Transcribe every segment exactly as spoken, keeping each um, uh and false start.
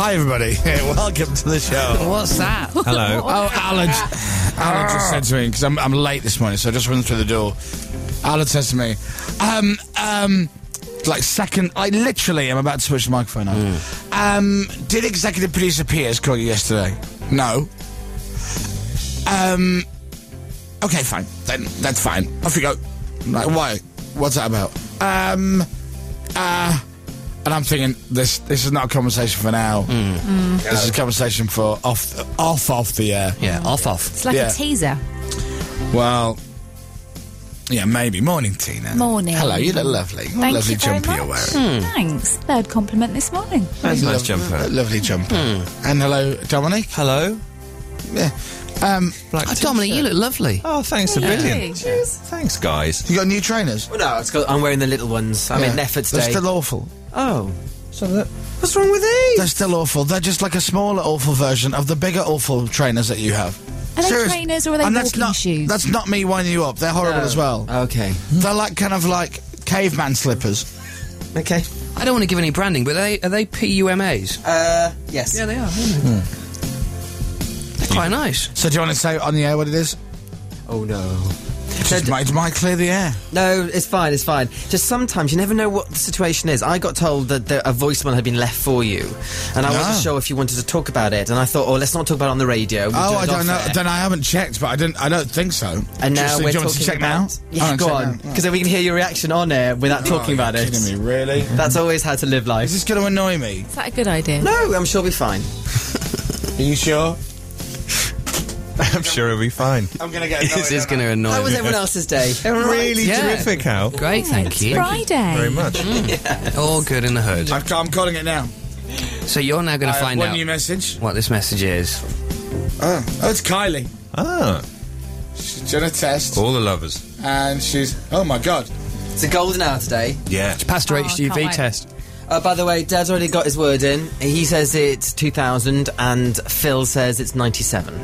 Hi, everybody. Welcome to the show. What's that? Hello. Oh, Alan, Alan just said to me, because I'm, I'm late this morning, so I just run through the door. Alan says to me, um, um, like second, I literally am about to switch the microphone on. Mm. Um, did executive producer Piers call you yesterday? No. Um, okay, fine. Then that's fine. Off you go. Like, why? What's that about? Um, uh, and I'm thinking, this this is not a conversation for now. Mm. Mm. This is a conversation for off, off, off the air. Yeah, off, off. It's like Yeah. a teaser. Well, yeah, maybe. Morning, Tina. Morning. Hello, you look lovely. What a Thank lovely you very jumper you're much. wearing. Thanks. Third compliment this morning. That's a nice Lov- jumper. Lovely jumper. And hello, Dominic. Hello. Yeah. Um, Black Oh, Dominic, you look lovely. Oh, thanks a billion. Cheers. Thanks, guys. you got new trainers? Well, no, it's got, I'm wearing the little ones. I'm in effort They're today. still awful. Oh. So that, what's wrong with these? They're still awful. They're just like a smaller awful version of the bigger awful trainers that you have. Are they Serious- trainers or are they and that's walking not, shoes? That's not me winding you up. They're horrible No. as well. Okay. They're like kind of like caveman slippers. Okay. I don't want to give any branding, but are they, are they P U M As? Uh, yes. Yeah, they are. They're quite nice. So do you want to say on the air what it is? Oh, no. Just might, might clear the air. No, it's fine, it's fine. Just sometimes you never know what the situation is. I got told that the, a voicemail had been left for you, and I No. wasn't sure if you wanted to talk about it, and I thought, oh, let's not talk about it on the radio. We'll Oh, do I it don't off know. air. Then I haven't checked, but I didn't. I don't think so. And now Just- we're do you want talking to check about... now? Yeah, Oh, go check on. now. Because then we can hear your reaction on air without talking Oh, about you're it. kidding me, really? That's always how to live life. Is this going to annoy me? Is that a good idea? No, I'm sure we'll be fine. Are you sure? I'm sure it'll be fine. I'm going to get annoyed. This is going to annoy How was me. everyone else's day? Everyone all right? Really Yeah. terrific, Al. Great, thank It's you. Friday. Very much. All good in the hood. I'm, I'm calling it now. So you're now going I to have find one out new message. what this message is. Oh, oh it's Kylie. Ah, She's done a test, all the lovers. and she's... Oh, my God. It's a golden hour today. Yeah. Passed her Oh, H G V can't wait. test. Uh, by the way, Dad's already got his word in. He says it's two thousand, and Phil says it's ninety-seven.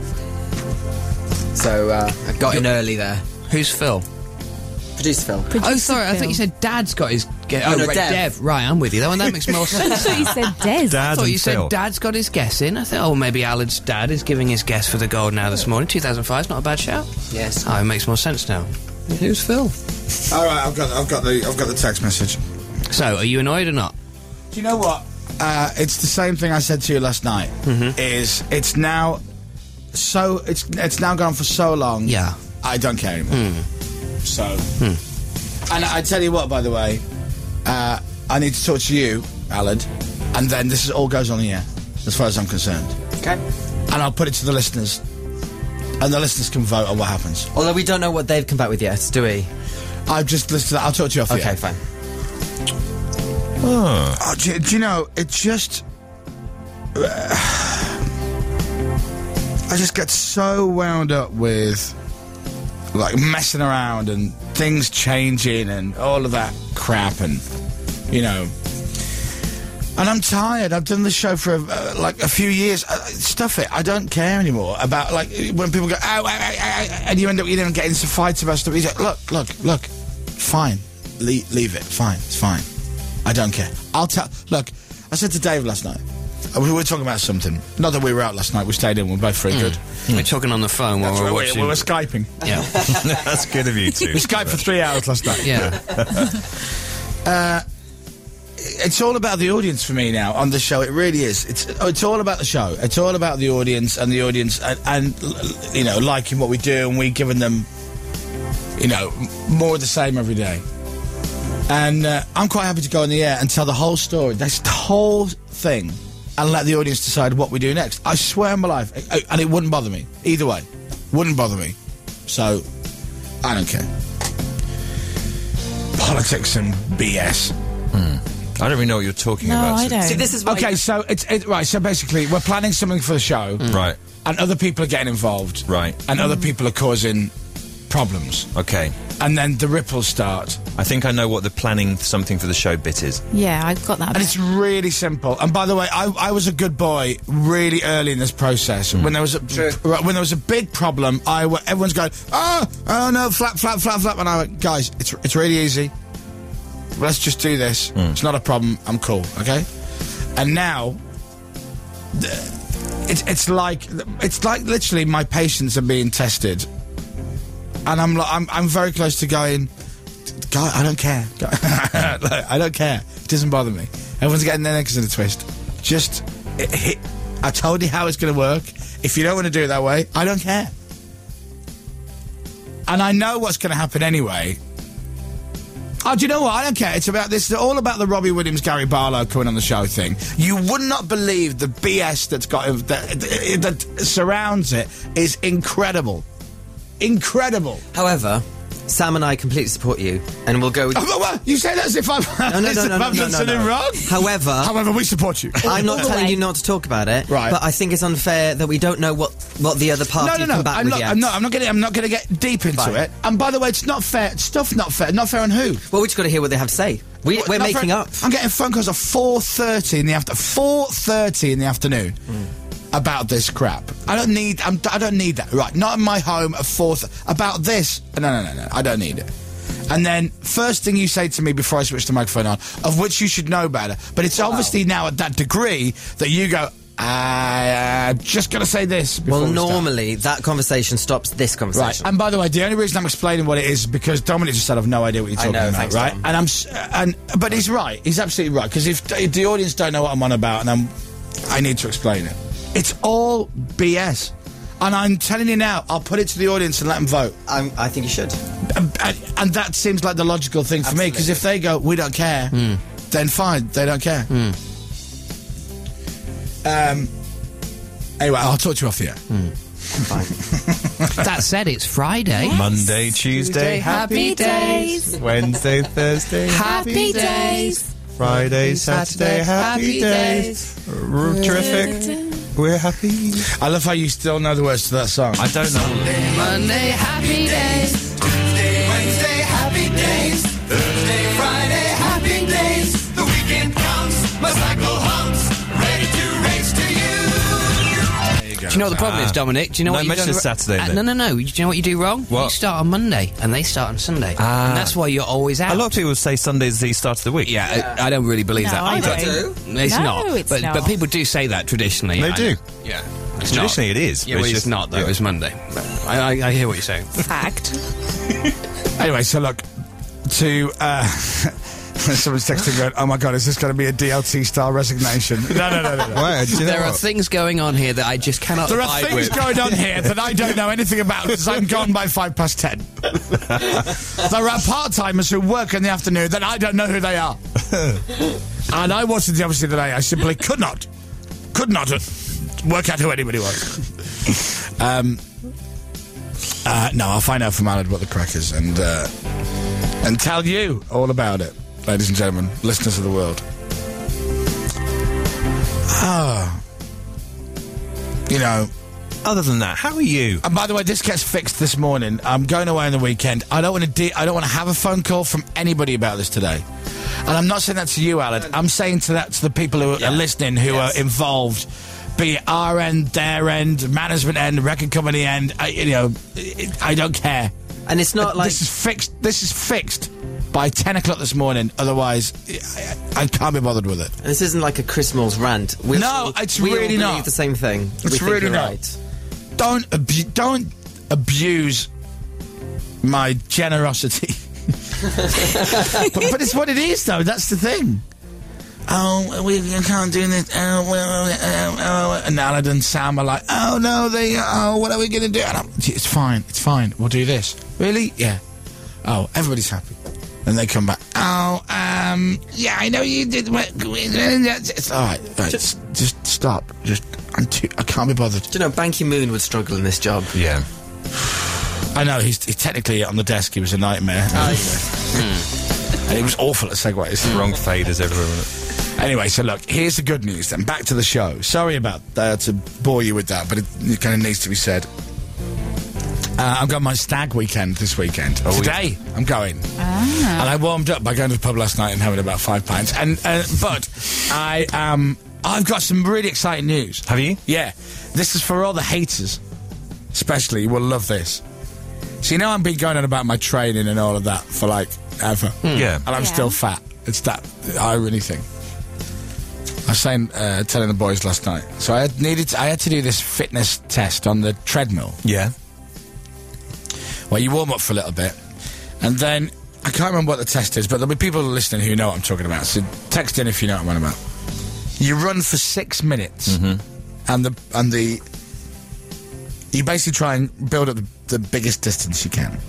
So, uh, I got in early there. Who's Phil? Producer Phil. Oh, sorry, I thought you said Dad's got his... Ge- Oh, no, right, Dev. Right, I'm with you. That one, that makes more I sense. thought you said Des. I Dad thought and you said Phil. Dad's got his guess in. I thought, oh, maybe Alan's dad is giving his guess for the gold now this morning. two thousand five is not a bad shout. Yes. Oh, it makes more sense now. Who's Phil? All right, I've got, I've got the, I've got the text message. So, are you annoyed or not? Do you know what? Uh, it's the same thing I said to you last night. Mm-hmm. Is it's now so it's it's now gone for so long. Yeah. I don't care anymore. So, Hmm. and I tell you what, by the way, uh, I need to talk to you, Alan, and then this is, all goes on the air, as far as I'm concerned. Okay. And I'll put it to the listeners, and the listeners can vote on what happens. Although we don't know what they've come back with yet, do we? I've just listened to that. I'll talk to you off the Okay, air. fine. Oh. Oh, do, you- do you know, it just... I just get so wound up with, like, messing around and things changing and all of that crap and, you know... And I'm tired. I've done this show for, uh, like, a few years. Uh, stuff it. I don't care anymore about, like, when people go, ow, ow, ow, ow, ow, and you end up, you know, getting into fights about stuff. You say, look, look, look, fine. Le- leave it. Fine. It's fine. I don't care. I'll tell... Look, I said to Dave last night, uh, we were talking about something. Not that we were out last night. We stayed in. We were both very good. We're talking on the phone while That's we're right, we, watching. we were Skyping. Yeah. That's good of you two. We Skyped for three hours last night. Yeah. It's all about the audience for me now on the show. It really is. It's it's all about the show. It's all about the audience and the audience and, and you know, liking what we do, and we giving them, you know, m- more of the same every day. And uh, I'm quite happy to go on the air and tell the whole story, this whole thing, and let the audience decide what we do next. I swear on my life, I- I- and it wouldn't bother me either way. Wouldn't bother me. So I don't care. Politics and B S. I don't really know what you're talking No, about. I so- don't. See, this is why... Okay, so it's it, right. So basically, we're planning something for the show, Right, and other people are getting involved, right. and other people are causing problems, Okay. and then the ripples start, I think I know what the planning something for the show bit is. Yeah, I got that. and it's really simple. And by the way, I, I was a good boy really early in this process. When there was a True. right, when there was a big problem, I w- everyone's going, oh, oh no, flap, flap, flap, flap, and I went, guys, it's it's really easy. Let's just do this. It's not a problem. I'm cool. Okay. And now, it's it's like it's like literally my patience are being tested, and I'm like, I'm I'm very close to going. God, I don't care. I don't care. It doesn't bother me. Everyone's getting their necks in a twist. Just, it, it, I told you how it's going to work. If you don't want to do it that way, I don't care. And I know what's going to happen anyway. Oh, do you know what? I don't care. It's about this. It's all about the Robbie Williams, Gary Barlow coming on the show thing. You would not believe the B S that's got that, that surrounds it is incredible. Incredible. However, Sam and I completely support you, and we'll go with... Oh, well, well, you say that as if I've, No, no, as no, if no, I've no, done no, no, something no. wrong. However... However, we support you. I'm not All the telling way. you not to talk about it, Right. but I think it's unfair that we don't know what, what the other party No, no, no. come back I'm with not, yet. I'm not. I'm not going. I'm not going to get deep into Fine. it. And by the way, it's not fair. Stuff not fair. Not fair on who? Well, we just got to hear what they have to say. We, What, we're not making fair- up. I'm getting phone calls at four thirty in the after four thirty in the afternoon about this crap. I don't need. I'm, I don't need that. Right? Not in my home at four. Th- about this. No, no, no, no. I don't need it. And then, first thing you say to me before I switch the microphone on, of which you should know better, but it's obviously now at that degree that you go, I, I'm just going to say this before Well, we start." normally that conversation stops this Right, conversation. and by the way, the only reason I'm explaining what it is is because Dominic just said I've no idea what you're I talking know, about, thanks, right? Dom. And I'm, s- and but he's right. He's absolutely right because if, if the audience don't know what I'm on about, and I'm, I need to explain it. It's all B S, and I'm telling you now. I'll put it to the audience and let them vote. I'm, I think you should. And, and, and that seems like the logical thing for me because if they go, we don't care, then fine, they don't care. Um. Anyway, I'll talk to you off the air. That said, it's Friday. Monday, Tuesday, Happy days. Wednesday, Thursday, Happy days. Friday, Saturday, happy days. R- Terrific. We're happy. I love how you still know the words to that song. I don't know. Monday, happy days. Tuesday, Wednesday, happy days. Thursday, Friday, happy days. The weekend comes, my cycle hums, ready to race to you. Do you know what the problem is, Dominic? Do you know No, what you mention do? Saturday, Uh, then. no, no, no. Do you know what you do wrong? What? You start on Monday and they start on Sunday, Ah. and that's why you're always out. A lot of people say Sunday's the start of the week. Yeah, I, I don't really believe No, that. I either. do. It's No, not. it's but not. but people do say that traditionally. They I do. know. Yeah. It's Traditionally not. it is, Yeah, but well, it's it's just- not though. yeah. It's Monday. But I, I, I hear what you're saying. Fact. Anyway, so look, to uh, someone's texting going, "Oh my God, is this going to be a D L T style resignation?" No, no, no, no. no. Why? Do you know There are what? things going on here that I just cannot There are abide things with. going on here that I don't know anything about because I'm gone by five past ten. There are part-timers who work in the afternoon that I don't know who they are. And I watched it obviously today. I simply could not, could not uh, work out who anybody was. um, uh, no, I'll find out from Alad what the crack is and, uh, and tell you all about it, ladies and gentlemen, listeners of the world. Ah. You know, Other than that, how are you? and by the way, this gets fixed this morning. I'm going away on the weekend. I don't want to. De- I don't want to have a phone call from anybody about this today. And I'm not saying that to you, Alad. I'm saying to that to the people who are listening, who Yes. are involved, be it our end, their end, management end, record company end. I, you know, it, I don't care. And it's not like... this is fixed. This is fixed by ten o'clock this morning. Otherwise, I, I can't be bothered with it. And this isn't like a Chris Mills rant. We'll No, all- it's we all really believe not. the same thing. It's we think really you're not. Right. Don't abu- don't abuse my generosity. but, but it's what it is, though. That's the thing. Oh, we can't do this. Oh, well, oh, oh. And Alad and Sam are like, oh no, they. Oh, what are we going to do? And I'm, it's fine. It's fine. We'll do this. Really? Yeah. Oh, everybody's happy. And they come back. Oh, um, yeah, I know you did. What, it's all right. Right, just, just stop. Just, I'm too. I can't be bothered. Do you know, Ban Ki-moon would struggle in this job. Yeah. I know he's, he's technically on the desk. He was a nightmare. And he was awful at segues. Wrong faders everywhere. Isn't Anyway, so look, here's the good news. Then back to the show. Sorry about uh, to bore you with that, but it, it kind of needs to be said. Uh, I've got my stag weekend this weekend. Today, I'm going. Ah. And I warmed up by going to the pub last night and having about five pints. And uh, but I um I've got some really exciting news. it? Have you? Yeah, this is for all the haters, especially. You will love this. So you know I've been going on about my training and all of that for like ever. Yeah. And I'm Yeah. still fat. It's that irony thing. I was saying, uh, telling the boys last night. So I had needed, to, I had to do this fitness test on the treadmill. Yeah. Well, you warm up for a little bit, and then I can't remember what the test is, but there'll be people listening who know what I'm talking about. So text in if you know what I'm on about. You run for six minutes, Mm-hmm. and the and the you basically try and build up the, the biggest distance you can.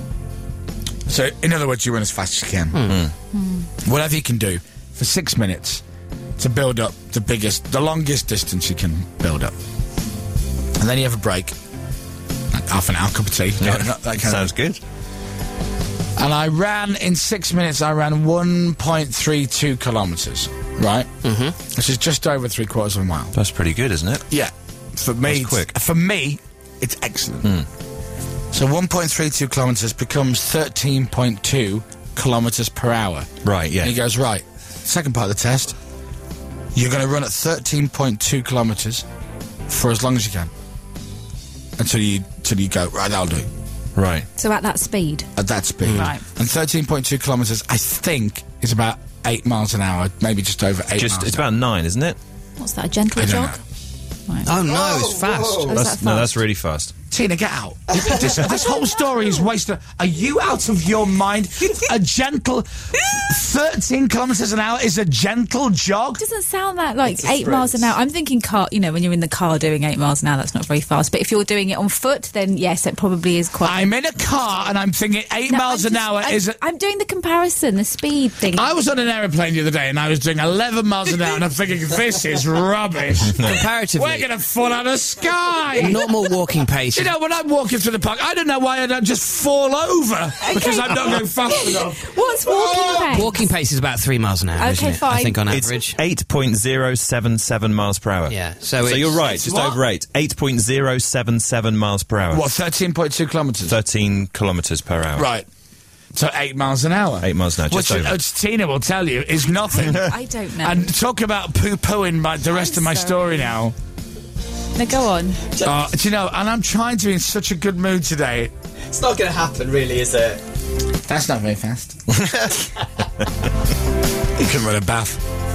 So, in other words, you run as fast as you can. Mm-hmm. Whatever you can do for six minutes to build up the biggest, the longest distance you can build up, and then you have a break, like half an hour, cup of tea, Yeah. that kind Sounds of. good. And I ran in six minutes. I ran one point three two kilometres, right? Mm-hmm. Which is just over three quarters of a mile. That's pretty good, isn't it? Yeah, for me, That's quick. For me, it's excellent. So one point three two kilometres becomes thirteen point two kilometres per hour. Right, yeah. And he goes, right, second part of the test, you're going to run at thirteen point two kilometres for as long as you can. Until you, until you go, right, that'll do. Right. So at that speed. At that speed. Right. And thirteen point two kilometres, I think, is about eight miles an hour, maybe just over eight Just miles It's an hour. about nine, isn't it? What's that, a gentle I don't jog? know. Right. Oh no, it's fast. Oh, is That's, that no, fast? that's really fast. Tina, get out. this, this whole story is wasted. Are you out of your mind? A gentle thirteen kilometres an hour is a gentle jog? Doesn't sound that like It's a eight miles an sprint. hour. I'm thinking car, you know, when you're in the car doing eight miles an hour, that's not very fast. But if you're doing it on foot, then yes, it probably is quite. I'm in a car and I'm thinking eight No, miles I'm an just- hour I'm, is... A, I'm doing the comparison, the speed thing. I was on an aeroplane the other day and I was doing eleven miles an hour and I'm thinking, this is rubbish. Comparatively, We're going to fall out of the sky. normal walking pace. You know, when I'm walking through the park, I don't know why I don't just fall over because I'm not going fast enough. What's walking pace? Walking pace is about three miles an hour, Okay, isn't it? I fine. think on It's average. eight point zero seven seven miles per hour. Yeah, so So it's- you're right, it's just what? over eight. eight point zero seven seven miles per hour. What, thirteen point two kilometres? thirteen kilometres per hour. Right. So eight miles an hour. Eight miles an hour, just Which, over. which Tina will tell you is nothing. I don't know. And talk about poo-pooing my, the rest I'm of my sorry. story now. No, go on. Uh, do you know, and I'm trying to be in such a good mood today. It's not going to happen, really, is it? That's not very fast. You can run a bath.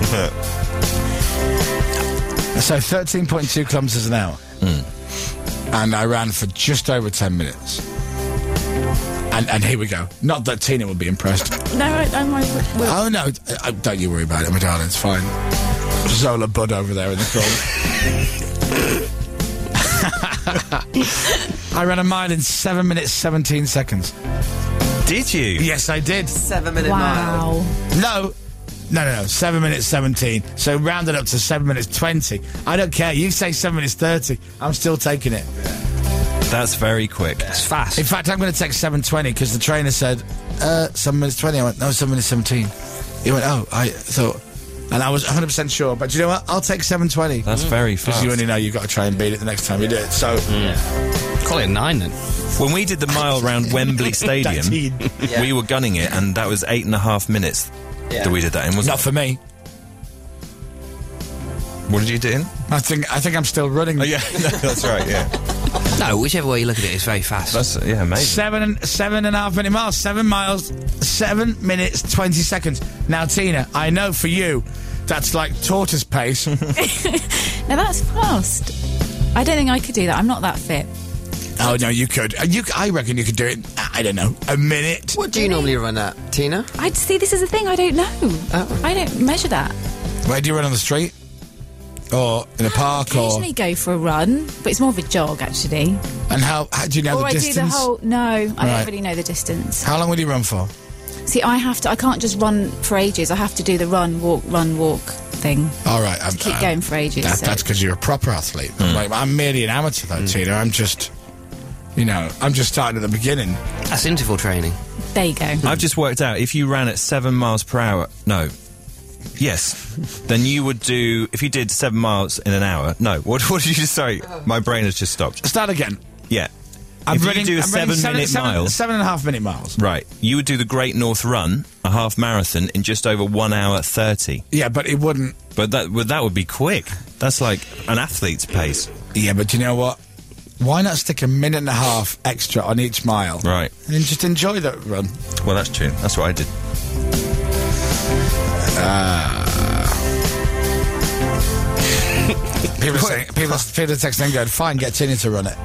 So thirteen point two kilometres an hour. And I ran for just over ten minutes. And, and here we go. Not that Tina would be impressed. No, I, I'm like, well, Oh, no. Uh, don't you worry about it, my darling. It's fine. Zola Bud over there in the corner. I ran a mile in seven minutes, seventeen seconds. Did you? Yes, I did. Seven minute mile. wow. No. No, no, no. seven minutes, seventeen. So round it up to seven minutes, twenty. I don't care. You say seven minutes, thirty. I'm still taking it. That's very quick. It's fast. In fact, I'm going to take seven twenty because the trainer said, uh, seven minutes twenty. I went, no, seven minutes seventeen. He went, oh, I thought. And I was one hundred percent sure. But you know what? I'll take seven twenty. That's very Because fast. you only know you've got to try and beat it the next time you do it. So, Call it a nine then. When we did the mile around Wembley Stadium, nineteen. Yeah. we were gunning it, and that was eight and a half minutes Yeah. that we did that in. Wasn't Not for me. it? What did you do in? I think I think I'm still running. Oh, yeah, no, that's right, yeah. No, whichever way you look at it, it's very fast. That's, yeah, amazing. Seven and seven and a half minute miles, seven miles, seven minutes, twenty seconds. Now, Tina, I know for you, that's like tortoise pace. Now that's fast. I don't think I could do that. I'm not that fit. Oh no, you could. Uh, You, I reckon you could do it. I don't know, a minute. What do you normally run at, Tina? I'd see. This is the thing. I don't know. Oh. I don't measure that. Where do you run on the street, or in a park, or Occasionally go for a run, but it's more of a jog actually. and how? How do you know or the I distance? do the whole. No, I Right. don't really know the distance. How long would you run for? See, I have to. I can't just run for ages. I have to do the run, walk, run, walk thing. All right, I'm, Keep I'm- going for ages. That, so- That's because you're a proper athlete. Like, I'm merely an amateur, though, Tina. I'm just, you know, I'm just starting at the beginning. That's interval training. There you go. I've just worked out, if you ran at seven miles per hour, no, yes, then you would do, if you did seven miles in an hour, no, what, what did you just say? My brain has just stopped. Start again. Yeah. I'm if running, you do a I'm running seven minute seven, mile, seven and a half minute miles. right, you would do the Great North Run, a half marathon, in just over one hour thirty. Yeah, but it wouldn't. But that well, that would be quick. That's like an athlete's pace. Yeah, but you know what? Why not stick a minute and a half extra on each mile? Right. And just enjoy that run. Well, that's true. That's what I did. People are saying, people, are- people are texting and going, fine, get Tina to run it.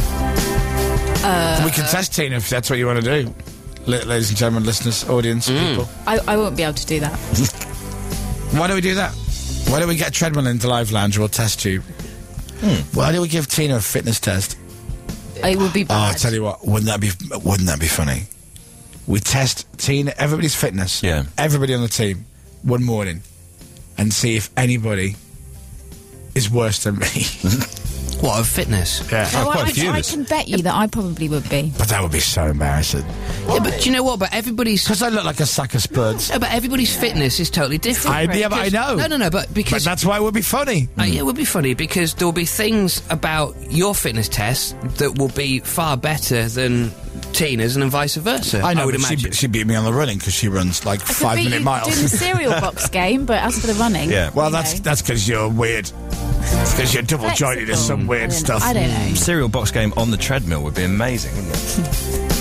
Uh, we can test Tina if that's what you want to do. La- Ladies and gentlemen, listeners, audience, people. I, I won't be able to do that. Why don't we do that? Why don't we get a treadmill into Live Lounge or test tube? Why don't we give Tina a fitness test? It would be Oh, bad. I tell you what, wouldn't that be wouldn't that be funny? We test Tina, everybody's fitness, Yeah. everybody on the team, one morning, and see if anybody is worse than me. What, of fitness? Yeah, No, quite a I, few of I us. can bet you that I probably would be. but that would be so embarrassing Yeah, but do you know what? But everybody's... because I look like a sack of spuds. No, but everybody's fitness is totally different. I, yeah, but I know. No, no, no, but But because... that's why it would be funny. Uh, yeah, it would be funny because there will be things about your fitness test that will be far better than Tina's and vice versa. I know, would but she, imagine. she beat me on the running because she runs like I could five beat minute you miles. doing the cereal box game, but as for the running, Yeah. Well, you that's know. that's because you're weird. It's because you're double jointed or some I weird don't- stuff. I don't know. Cereal box game on the treadmill would be amazing, wouldn't it?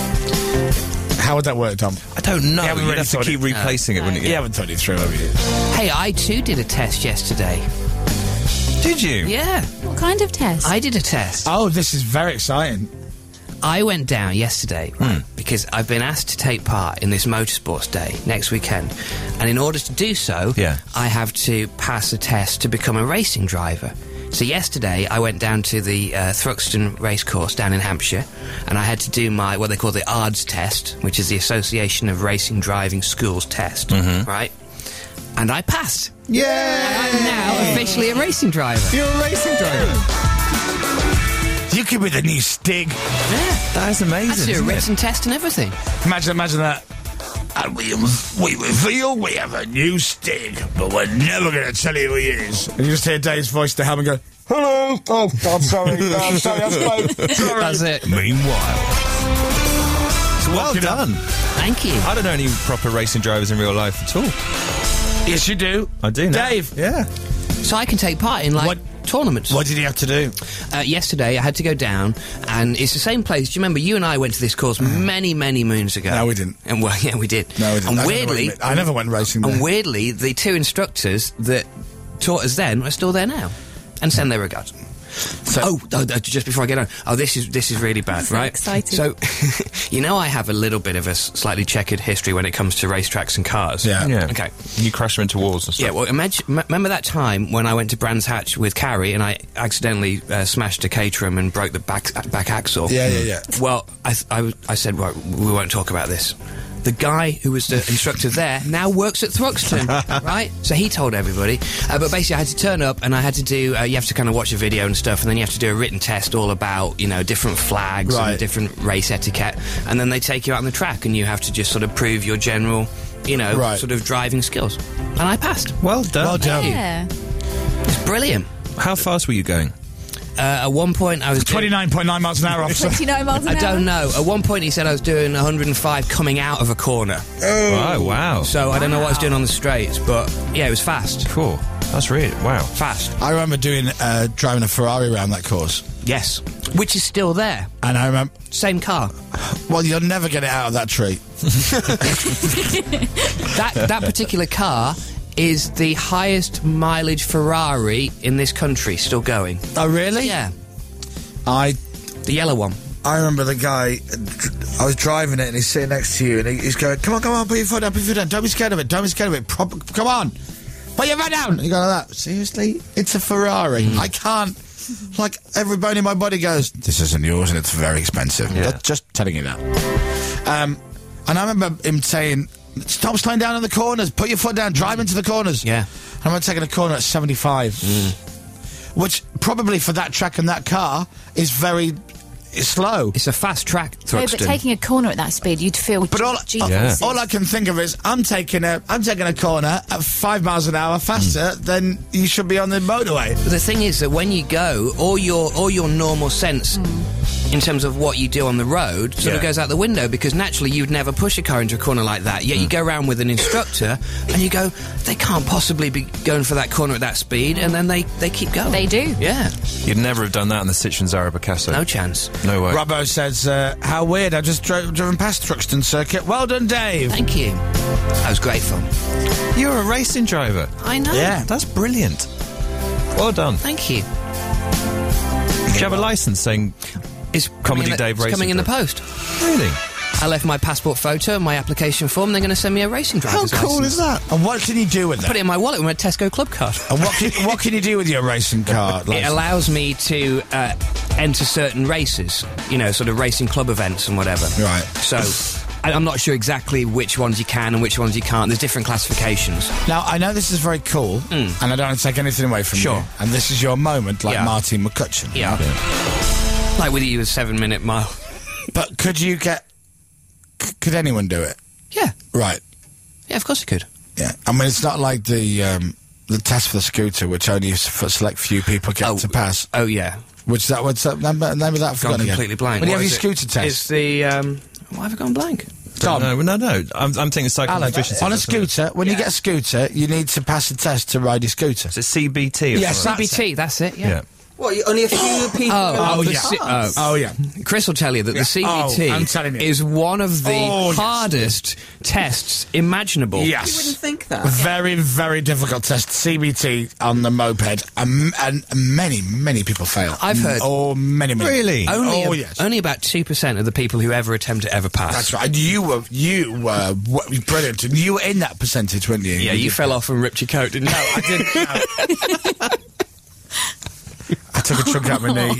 How would that work, Tom? I don't know. Yeah, we You'd already have to thought keep it- replacing it, wouldn't you? You haven't thought it through, have you? Hey, I too did a test yesterday. Did you? Yeah, What kind of test? I did a test. Oh, this is very exciting. I went down yesterday right, because I've been asked to take part in this motorsports day next weekend. And in order to do so, Yeah. I have to pass a test to become a racing driver. So yesterday, I went down to the uh, Thruxton racecourse down in Hampshire, and I had to do my, what they call the A R D S test, which is the Association of Racing Driving Schools test, right? And I passed. Yeah. I'm now officially a racing driver. You're a racing driver. You could be the new Stig. Yeah. That is I amazing. had to do a isn't it? written test and everything. Imagine, imagine that. And we, we reveal we have a new Stig, but we're never going to tell you who he is. And you just hear Dave's voice to help and go, hello. Oh, I'm sorry. Oh, I'm sorry. I spoke. Sorry. That's it. Meanwhile. So well Fucking done. Thank you. I don't know any proper racing drivers in real life at all. Yes, you do. I do now. Dave. Yeah. So I can take part in, like, What- tournaments. What did he have to do? Uh, yesterday, I had to go down, and it's the same place. Do you remember, you and I went to this course many, many moons ago? No, we didn't. And well, yeah, we did. No, we didn't. And I don't know what weirdly, you mean. I never went racing there. and weirdly, the two instructors that taught us then are still there now, and send their regards. So- oh, oh, oh, just before I get on, oh, this is this is really bad, So right? exciting. So, you know, I have a little bit of a s- slightly checkered history when it comes to racetracks and cars. Yeah. Yeah. Okay. You crash them into walls and stuff. Yeah, well, imagine, m- remember that time when I went to Brands Hatch with Carrie and I accidentally uh, smashed a Caterham and broke the back back axle? Yeah, yeah, yeah. Well, I, th- I, w- I said, well, we won't talk about this. The guy who was the instructor there now works at Thruxton, right? So he told everybody. Uh, but basically, I had to turn up and I had to do, uh, you have to kind of watch a video and stuff, and then you have to do a written test all about, you know, different flags Right. and different race etiquette. And then they take you out on the track and you have to just sort of prove your general, you know, Right. sort of driving skills. And I passed. Well done. Well done. Yeah. It's brilliant. How fast were you going? Uh, at one point, I was doing- twenty-nine point nine miles an hour, officer. twenty-nine miles an I hour. don't know. At one point, he said I was doing one hundred five coming out of a corner. Oh, wow. So I don't know what I was doing on the straights, but yeah, it was fast. Cool. That's really, wow. Fast. I remember doing uh, driving a Ferrari around that course, Yes. Which is still there. and I remember. Same car. Well, you'll never get it out of that tree. That that particular car is the highest mileage Ferrari in this country, still going. Oh, really? Yeah. I The yellow one. I remember the guy. I was driving it, and he's sitting next to you, and he- he's going, "Come on, come on, put your foot down, put your foot down. Don't be scared of it. Don't be scared of it. Prop, come on, put your foot down." You go like that. Seriously, it's a Ferrari. I can't. Like every bone in my body goes, "This isn't yours, and it's very expensive." Yeah. That's just telling you that. Um, and I remember him saying, "Stop slowing down in the corners. Put your foot down. Drive into the corners." Yeah. I remember taking a corner at seventy-five, which probably for that track and that car is very is slow. It's a fast track, No, Thruxton. but taking a corner at that speed, you'd feel. But all, G- all- Yeah. all I can think of is I'm taking a I'm taking a corner at five miles an hour faster than you should be on the motorway. The thing is that when you go, all your all your normal sense in terms of what you do on the road sort Yeah. of goes out the window, because naturally you'd never push a car into a corner like that. Yet you go around with an instructor and you go, they can't possibly be going for that corner at that speed, and then they, they keep going. They do. Yeah, You'd never have done that on the Citroen Zara Picasso. no chance. No way. Robbo says, uh, "How weird! I just drove driven past Thruxton Circuit. Well done, Dave." Thank you. That was great fun. You're a racing driver. I know. Yeah. That's brilliant. Well done. Thank you. Do you have a licence saying It's Comedy coming in the- Dave it's Racing coming in the Club? post. really? I left my passport photo and my application form. They're going to send me a racing How driver's cool license. is that? And what can you do with Put it? it in my wallet with my Tesco club card. And what can, what can you do with your racing car? It license? allows me to uh, enter certain races, you know, sort of racing club events and whatever. Right. So I- I'm not sure exactly which ones you can and which ones you can't. There's different classifications. Now, I know this is very cool, and I don't want to take anything away from Sure. you. And this is your moment, like Yeah. Martin McCutcheon. Yeah. Like with you, a seven minute mile. But could you get... c- Could anyone do it? Yeah. Right. Yeah, of course I could. Yeah. I mean, it's not like the um, the test for the scooter, which only a s- f- select few people get Oh, to pass. Oh, yeah. Which that what's that name, name of that? I've Gone forgotten again. completely blank. When you What have your is it? scooter test. It's the. Um, why have I gone blank? Tom, No, no, no. I'm, I'm thinking cycle Alan, efficiency. on a That's what- scooter, when you get a scooter, you need to pass a test to ride your scooter. Is it C B T? Or Yes, something? C B T, that's it, yeah. Yeah. What, you, only a few people... Oh, Oh, the yeah. C- oh. Oh, yeah. Chris will tell you that the C B T Oh, I'm telling you. is one of the Oh, yes. hardest tests imaginable. Yes. You wouldn't think that. Very, very difficult test. C B T on the moped, um, and many, many people fail. I've heard- Oh, many, many. Really? Only, Oh, a- yes. only about two percent of the people who ever attempt it ever pass. That's right. You were, you were w- brilliant, and you were in that percentage, weren't you? Yeah, you fell off and ripped your coat, didn't you? No, I didn't. No. I took a chunk out my knee.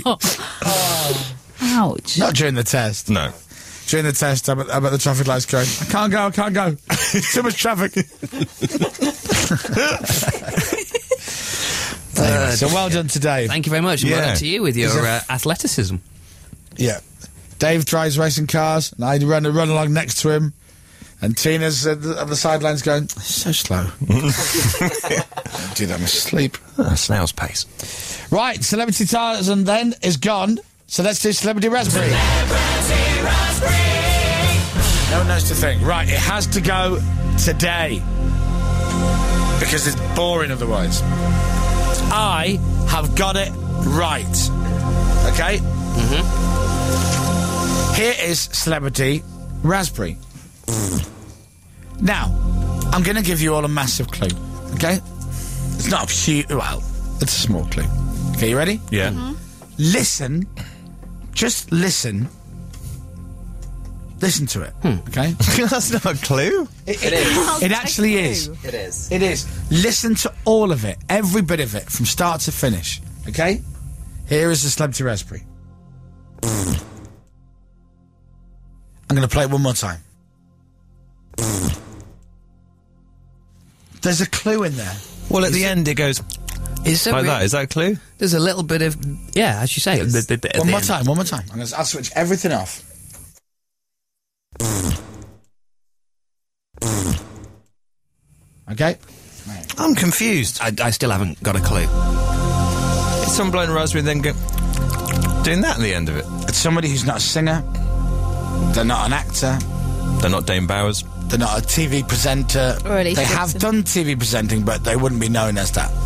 Ouch. Not during the test. No. During the test, I'm at, I'm at the traffic lights going, I can't go, I can't go. Too much traffic. Anyway, so well done today. Thank you very much. And well Yeah. done to you with your Is it- uh, athleticism. Yeah. Dave drives racing cars, and I run, run along next to him. And Tina's at the, at the sidelines going, so slow. Don't do that in my sleep. Ah, snail's pace. Right, Celebrity Tarzan then is gone. So let's do Celebrity Raspberry. No one knows to think. Right, it has to go today. Because it's boring otherwise. I have got it right. Okay? Mm-hmm. Here is Celebrity Raspberry. Now, I'm going to give you all a massive clue. Okay? It's not a huge... Well, it's a small clue. Okay, you ready? Yeah. Listen. Just listen. Listen to it. Okay? That's not a clue. It, It is. It actually is. It is. It is. Listen to all of it. Every bit of it. From start to finish. Okay? Here is the Celebrity Raspberry. I'm going to play it one more time. There's a clue in there. Well, at the end it goes Is there like re- that. Is that a clue? There's a little bit of, yeah, as you say. the- the- the- at One the more end. time, one more time. I'm gonna, I'll switch everything off. Okay? I'm confused. I, I still haven't got a clue. It's someone blowing a raspberry and then go, doing that at the end of it. It's somebody who's not a singer. They're not an actor. They're not Dame Bowers. They're not a T V presenter. Or Alicia they have Dixon. done T V presenting, but they wouldn't be known as that.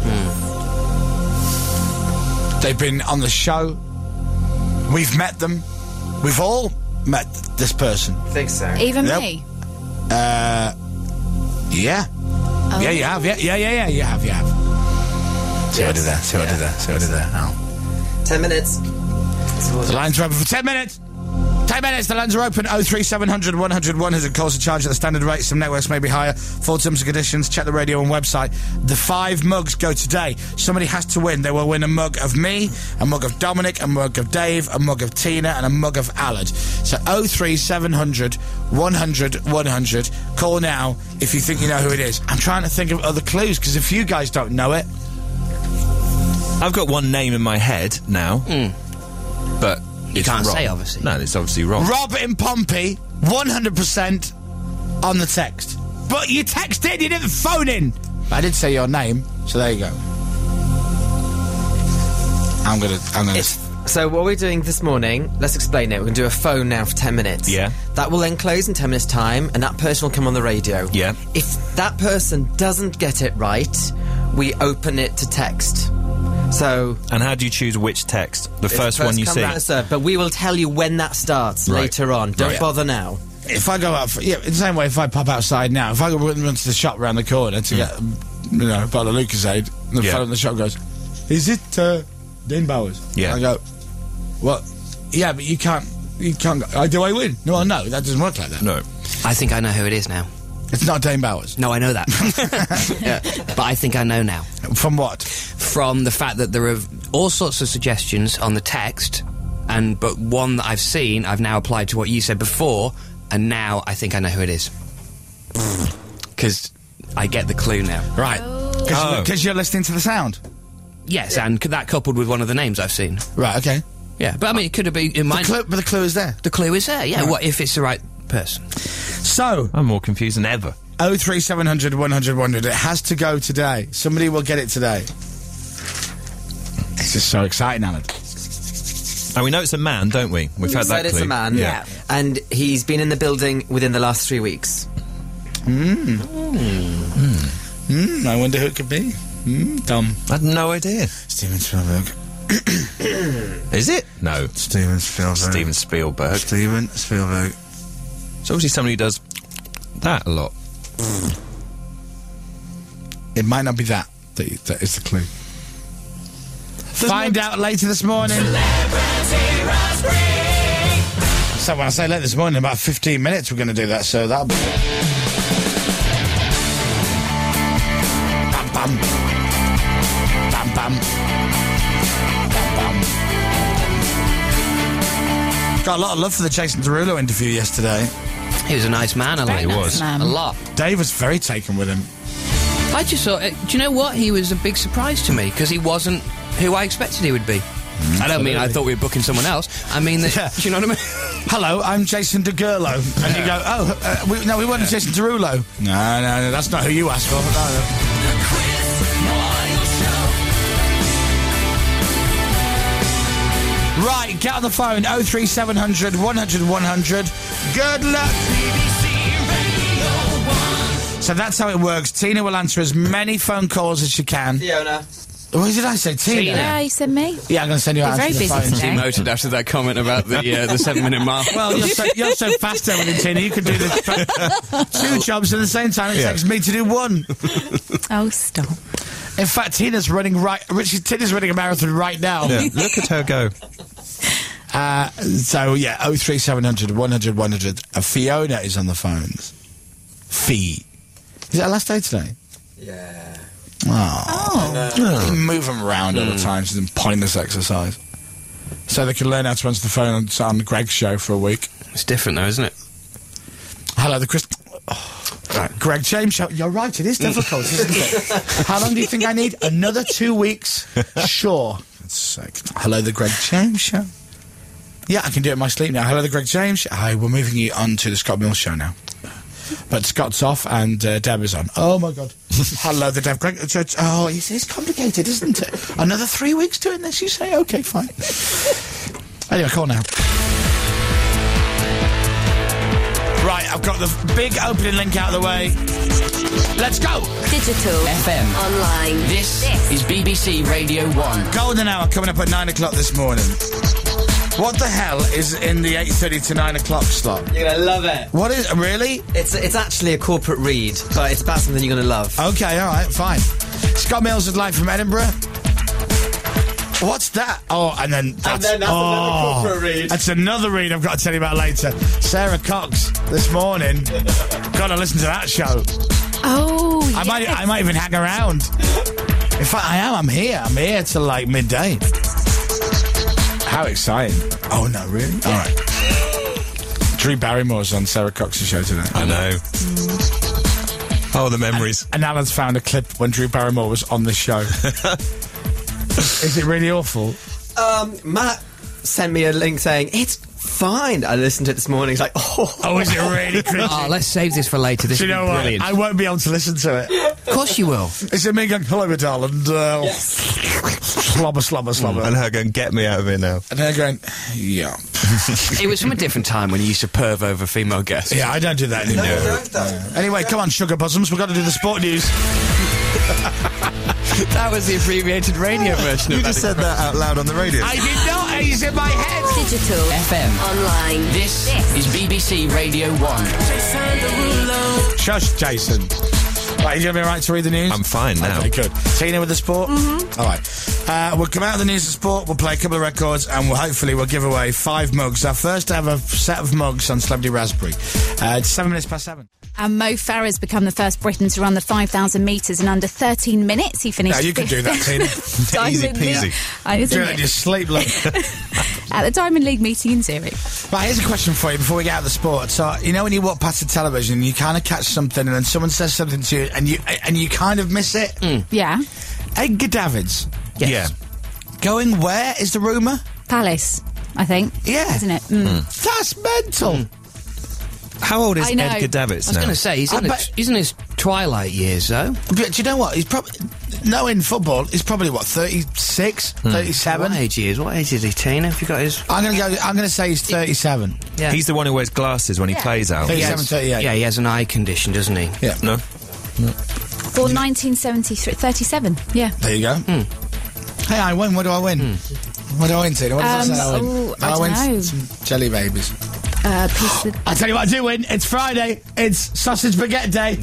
They've been on the show. We've met them. We've all met this person. I think so. Even Yep. me. Uh, yeah. Yeah, you have. Yeah, yeah, yeah, yeah. You have. You have. See what I did there. See what I did there. See what I did there. Oh. Ten minutes. The lines are open for ten minutes. ten minutes. The lines are open. oh three seven hundred one oh one is a calls to charge at the standard rate. Some networks may be higher. Full terms and conditions. Check the radio and website. The five mugs go today. Somebody has to win. They will win a mug of me, a mug of Dominic, a mug of Dave, a mug of Tina, and a mug of Alad. So oh three seven hundred one hundred one hundred. Call now if you think you know who it is. I'm trying to think of other clues because if you guys don't know it, I've got one name in my head now, but You it's can't wrong. say, obviously. No, it's obviously wrong. Rob in Pompey, one hundred percent on the text. But you texted, you didn't phone in. I did say your name, so there you go. I'm gonna, I'm gonna. So what we're doing this morning, let's explain it. We're going to do a phone now for ten minutes. Yeah. That will then close in ten minutes' time, and that person will come on the radio. Yeah. If that person doesn't get it right, we open it to text. So... And how do you choose which text? The it's first, one you come, see. first served, but we will tell you when that starts Right. later on. Don't Right. bother now. If I go out, for, yeah, in the same way, if I pop outside now, if I go run, run to the shop round the corner to get, you know, a bottle of Lucasade, and the Yeah. fellow in the shop goes, is it uh, Dean Bowers? Yeah. I go, well, yeah, but you can't, you can't go, oh, do I win? No, no, that doesn't work like that. No. I think I know who it is now. It's not Dane Bowers. No, I know that. Yeah, but I think I know now. From what? From the fact that there are all sorts of suggestions on the text, and but one that I've seen, I've now applied to what you said before, and now I think I know who it is. Because I get the clue now. Right. Oh. Because you're listening to the sound. Yes, and c- that coupled with one of the names I've seen. Right, okay. Yeah, but I mean, it could have been... It The might, clue, but the clue is there. the clue is there, yeah. Right. What if it's the right person? So, I'm more confused than ever. oh three seven hundred one hundred one hundred. It has to go today. Somebody will get it today. It's just so exciting, Alan. And we know it's a man, don't we? We've had Said that it's clue. a man. Yeah. And he's been in the building within the last three weeks. Mm, I wonder who it could be. Mm, Dom. I had no idea. Steven Spielberg. Is it? No. Steven Spielberg. Steven Spielberg. Steven Spielberg. It's obviously somebody who does that a lot. It might not be that. That, that is the clue. Find out later this morning. So when I say later this morning, in about fifteen minutes we're going to do that, so that'll be... Bam, bam. Bam, bam. Bam, bam. Got a lot of love for the Jason Derulo interview yesterday. He was a nice man, I like Very nice man. A lot. Dave was very taken with him. I just thought, uh, do you know what? He was a big surprise to me because he wasn't who I expected he would be. I don't mean I thought we were booking someone else. I mean, that, Yeah. do you know what I mean? Hello, I'm Jason Derulo. And you go, oh, uh, we, no, we weren't Jason Derulo. No, no, no, that's not who you asked for. No, no. Right, get on the phone, oh three seven hundred one hundred one hundred. Good luck. So that's how it works. Tina will answer as many phone calls as she can. Fiona. What did I say, Tina? Yeah, you said me. Yeah, I'm going to send you out You're to very the busy phone. today. Demoted after that comment about the uh, the seven minute mark. Well, you're so, you're so fast over it, Tina. You could do this two jobs at the same time. It Yeah. takes me to do one. Oh, stop. In fact, Tina's running right. Richard Tina's running a marathon right now. Yeah, look at her go. Uh, so yeah, oh three seven hundred one hundred one hundred. Uh, Fiona is on the phones. Fee. Is it her last day today? Yeah. Oh. You move them around all the time. It's a pointless exercise. So they can learn how to answer the phone on, on Greg's show for a week. It's different though, isn't it? Hello, the Chris. Oh, right. Greg James show. You're right. It is difficult, isn't it? How long do you think I need? Another two weeks? Sure. For God's sake. Hello, the Greg James show. Yeah, I can do it in my sleep now. Hello, the Greg James show. Hi, we're moving you on to the Scott Mills show now. But Scott's off and uh, Deb is on. Oh my God! Hello, the Deb. Greg. Oh, it's, it's complicated, isn't it? Another three weeks doing this. You say? Okay, fine. Anyway, call now. Right, I've got the big opening link out of the way. Let's go. Digital. F M. Online. This is B B C Radio one. Golden hour coming up at nine o'clock this morning. What the hell is in the eight thirty to nine o'clock slot? You're gonna love it. What is really? It's it's actually a corporate read, but it's about something you're gonna love. Okay, all right, fine. Scott Mills is live from Edinburgh. What's that? Oh, and then that's, then that's oh, another corporate read. That's another read I've got to tell you about later. Sarah Cox this morning. Gotta listen to that show. Oh, I might, I might even hang around. In fact, I am. I'm here. I'm here till like midday. How exciting! Oh no, really? All right. Drew Barrymore's on Sarah Cox's show today. I know. Oh, the memories. And Alan's found a clip when Drew Barrymore was on the show. Is it really awful? Um, Matt sent me a link saying it's fine. I listened to it this morning. He's like, oh, Oh, is it really cringy? Oh, let's save this for later. This Do you will know be what? brilliant. I won't be able to listen to it. Of course you will. Is it me going, hello, my darling? Uh, slobber, slobber, slobber. And her going, get me out of here now. And they're going, yeah. It was from a different time when you used to perv over female guests. Yeah, I don't do that anymore. Uh, anyway, come on, sugar bosoms. We've got to do the sport news. That was the abbreviated radio version You of just that. said that out loud on the radio. I did not. It's in my head. Digital. F M. Online. This is B B C Radio one. Shush, Jason. Right, you going to be right to read the news? I'm fine now. Okay, good. Tina with the sport? Mm-hmm. All right. Uh, we'll come out of the news and sport, we'll play a couple of records, and we'll hopefully we'll give away five mugs. Our first ever set of mugs on Celebrity Raspberry. Uh, it's seven minutes past seven. And Mo Farah's become the first Briton to run the five thousand metres in under thirteen minutes. He finished... Yeah, you can do that, Tina. Easy Diamond peasy. League- Uh, isn't Do it it? in your sleep, look. At the Diamond League meeting in Zurich. Right, here's a question for you before we get out of the sport. So, you know when you walk past the television, you kind of catch something, and then someone says something to you, and you and you kind of miss it? Yeah. Edgar Davids. Yeah. Going where is the rumour? Palace, I think. Yeah. Isn't it? Mm. That's mental. How old is I know. Edgar I Davids was now? going to say, he's I in, bet- his, he's in his twilight years, though. But do you know what? He's probably... Knowing football, he's probably, what, thirty-six, thirty-seven? What age he is? What age is he, Tina? Have you got his... I'm going to go... I'm going to say he's thirty-seven. Yeah. He's the one who wears glasses when he Yeah. plays out. He He has- has- thirty-eight. Yeah, he has an eye condition, doesn't he? Yeah. No? For nineteen seventy-three, thirty-seven. Yeah. There you go. Hey, I win. What do I win? What do I win, Tina? What does Um, that say I win? oh, I I don't win know. s- some jelly babies. Uh, piece of... I'll tell you what I do win. It's Friday. It's Sausage Baguette Day.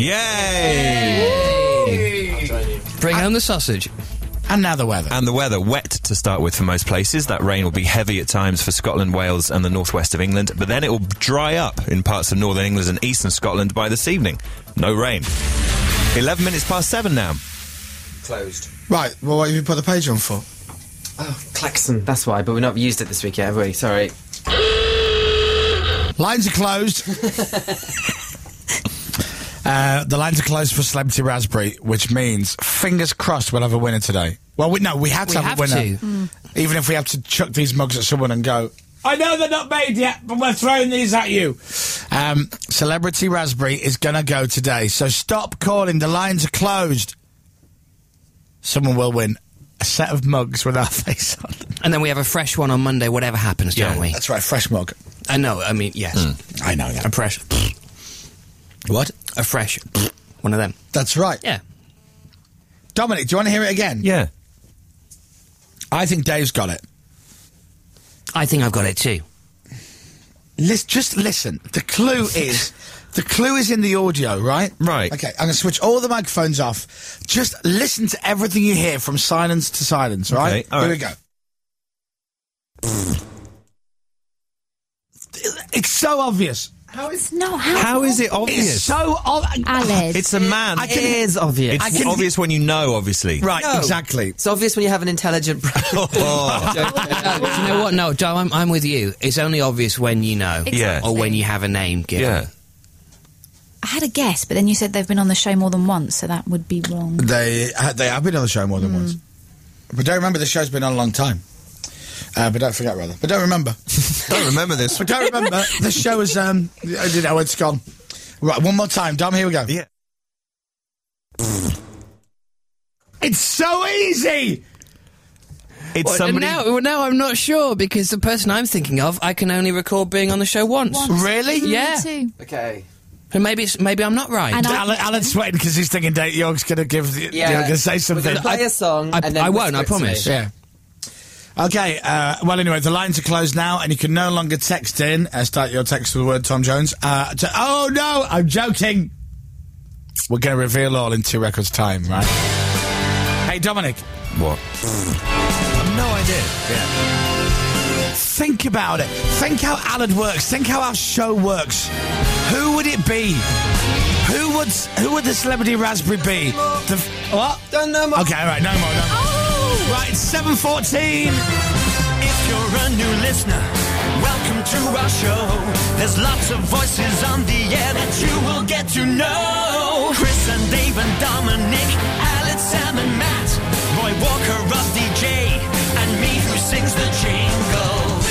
Yay! Bring home the sausage. And now the weather. And the weather, wet to start with for most places. That rain will be heavy at times for Scotland, Wales and the northwest of England, but then it will dry up in parts of northern England and eastern Scotland by this evening. No rain. eleven minutes past seven now. Closed. Right, well, what have you put the page on for? Oh, Klaxon. That's why, but we've not used it this week yet, have we? Sorry. Lines are closed. uh, the lines are closed for Celebrity Raspberry, which means, fingers crossed, we'll have a winner today. Well, we, no, we have to We have, have a winner. to. Even if we have to chuck these mugs at someone and go, I know they're not made yet, but we're throwing these at you. Um, Celebrity Raspberry is going to go today, so stop calling. The lines are closed. Someone will win a set of mugs with our face on them. And then we have a fresh one on Monday, whatever happens, don't Yeah. we? That's right, fresh mug. I know, I mean, yes. I know that. A fresh... What? A fresh... One of them. That's right. Yeah. Dominic, do you want to hear it again? Yeah. I think Dave's got it. I think I've got it too. Lis- just listen. The clue is... The clue is in the audio, right? Right. Okay, I'm going to switch all the microphones off. Just listen to everything you hear from silence to silence, right? Okay, all Here right. we go. It's so obvious. How is... No, how... How is it It's obvious? so obvious. Alex. It's a man. I can- It is obvious. It's I can- obvious when you know, obviously. Right, No. exactly. It's obvious when you have an intelligent brain. Oh. Do you know what? No, Joe, I'm, I'm with you. It's only obvious when you know. Yeah. Or when you have a name given. Yeah. I had a guess, but then you said they've been on the show more than once, so that would be wrong. They uh, they have been on the show more than once. But don't remember the show's been on a long time. Uh, but don't forget, rather. But don't remember. Don't remember this. But don't remember, the show is, um, you know, it's gone. Right, one more time. Dom, here we go. Yeah. It's so easy! It's Well, somebody. now, well, now I'm not sure because the person I'm thinking of, I can only recall being on the show once. Really? Yeah. Me too. Okay. So maybe it's, maybe I'm not right. And I- Alan, Alan's sweating because he's thinking Dave York's going to give, the, Yeah. you're going to say We're something. going to play a song I- and then I won't, whisper I it to me. promise. Yeah. Okay, uh, well, anyway, the lines are closed now, and you can no longer text in. Uh, start your text with the word Tom Jones. Uh, to, oh, no, I'm joking. We're going to reveal all in two records' time, right? Hey, Dominic. What? I've no idea. Think about it. Think how Alan works. Think how our show works. Who would it be? Who would who would the Celebrity Raspberry be? The f- what? Don't know more. Okay, all right, no more, no more. Right, it's seven fourteen. If you're a new listener, welcome to our show. There's lots of voices on the air that you will get to know. Chris and Dave and Dominic, Alex, Sam and Matt, Roy Walker of D J, and me who sings the jingles.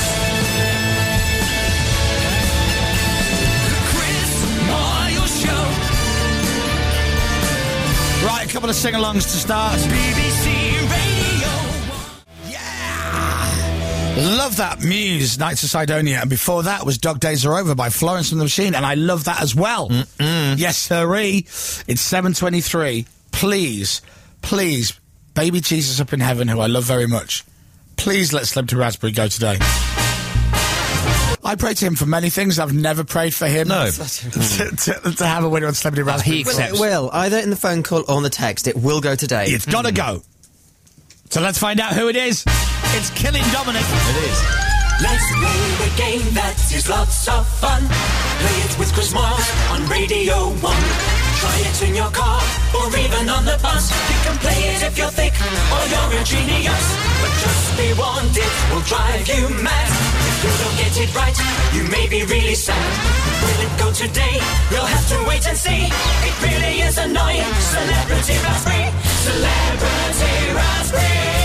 The Chris Moyle Show. Right, a couple of sing-alongs to start. B B C Radio. Love that. Muse, Nights of Sidonia. And before that was Dog Days Are Over by Florence and the Machine. And I love that as well. Mm-mm. Yes, sirree. It's seven twenty-three. Please, please, baby Jesus up in heaven, who I love very much, please let Celebrity Raspberry go today. I pray to him for many things. I've never prayed for him. No. to, to, to have a winner on Celebrity Raspberry. he Well, accepts. it will. Either in the phone call or on the text. It will go today. It's gotta go. So let's find out who it is. It's Killing Dominic. It is. Let's play the game that is lots of fun. Play it with Chris Miles on Radio one. Try it in your car or even on the bus. You can play it if you're thick or you're a genius. But just be warned, it will drive you mad. If you don't get it right, you may be really sad. Will it go today? You'll have to wait and see. It really is annoying. Celebrity Raspberry. Celebrity Raspberry.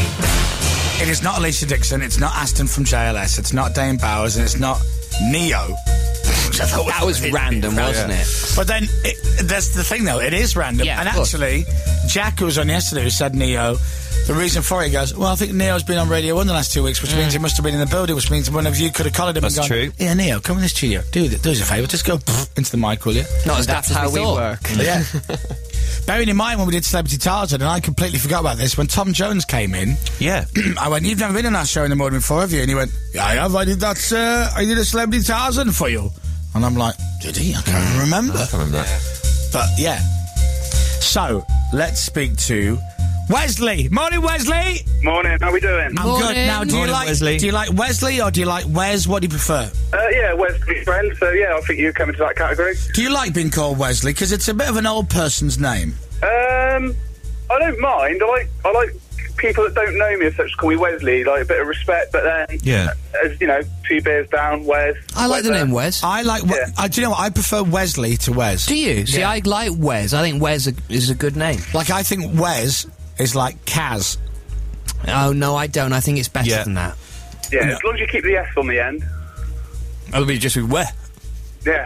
It is not Alicia Dixon. It's not Aston from J L S. It's not Dane Bowers, and it's not Neo. Which I thought That was it- random, it- wasn't it? But then, it, that's the thing, though. It is random. Yeah, and of course. actually, Jack, who was on yesterday, who said Neo, the reason for it, he goes, well, I think Neo's been on Radio one the last two weeks, which means he must have been in the building, which means one of you could have collared him That's and gone, true. yeah, Neo, come in the studio. Do, th- do us a favour. Just go into the mic, will you? Not as That's daft as how we we thought. work. Yeah. Bearing in mind when we did Celebrity Tarzan, and I completely forgot about this, when Tom Jones came in, Yeah. I went, you've never been on our show in the morning before, have you? And he went, yeah, I have. I did that, uh, I did a Celebrity Tarzan for you. And I'm like, did he? I can't remember. I can't remember that. But, yeah. So, let's speak to Wesley. Morning, Wesley. Morning, how we doing? I'm Morning. good. Now, do you Morning, like Wesley. do you like Wesley or do you like Wes? What do you prefer? Uh, yeah, Wesley's friend, so yeah, I think you come into that category. Do you like being called Wesley? Because it's a bit of an old person's name. Um, I don't mind. I like I like people that don't know me as such call me Wesley, like a bit of respect, but then, Yeah. as you know, two beers down, Wes. I like the Wes, uh, name Wes. I like. We- Yeah. I, do you know what? I prefer Wesley to Wes. Do you? See, Yeah. I like Wes. I think Wes a- is a good name. Like, I think Wes is like Kaz. Oh, no, I don't. I think it's better Yeah. than that. Yeah, Yeah. as long as you keep the S on the end. I'll be just with where. Yeah.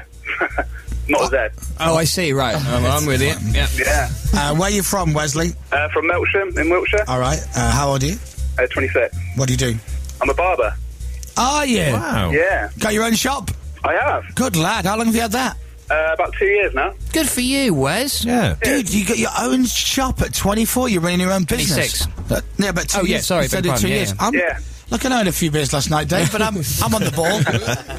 Not a Z. Oh, I see, right. I'm, I'm with you. Yeah. Yeah. Uh, where are you from, Wesley? Uh, from Melksham, in Wiltshire. All right. Uh, how old are you? Uh, twenty-six. What do you do? I'm a barber. Are you? Wow. Yeah, Got your own shop? I have. Good lad. How long have you had that? Uh, about two years now. Good for you, Wes. Yeah. Dude, you got your own shop at twenty-four. You're running your own business. twenty-six. But, yeah, but two Oh, yeah, years. sorry, You said beg it two pardon, yeah, years. yeah. I'm, Yeah. Look, I had a few beers last night, Dave, but I'm I'm on the ball.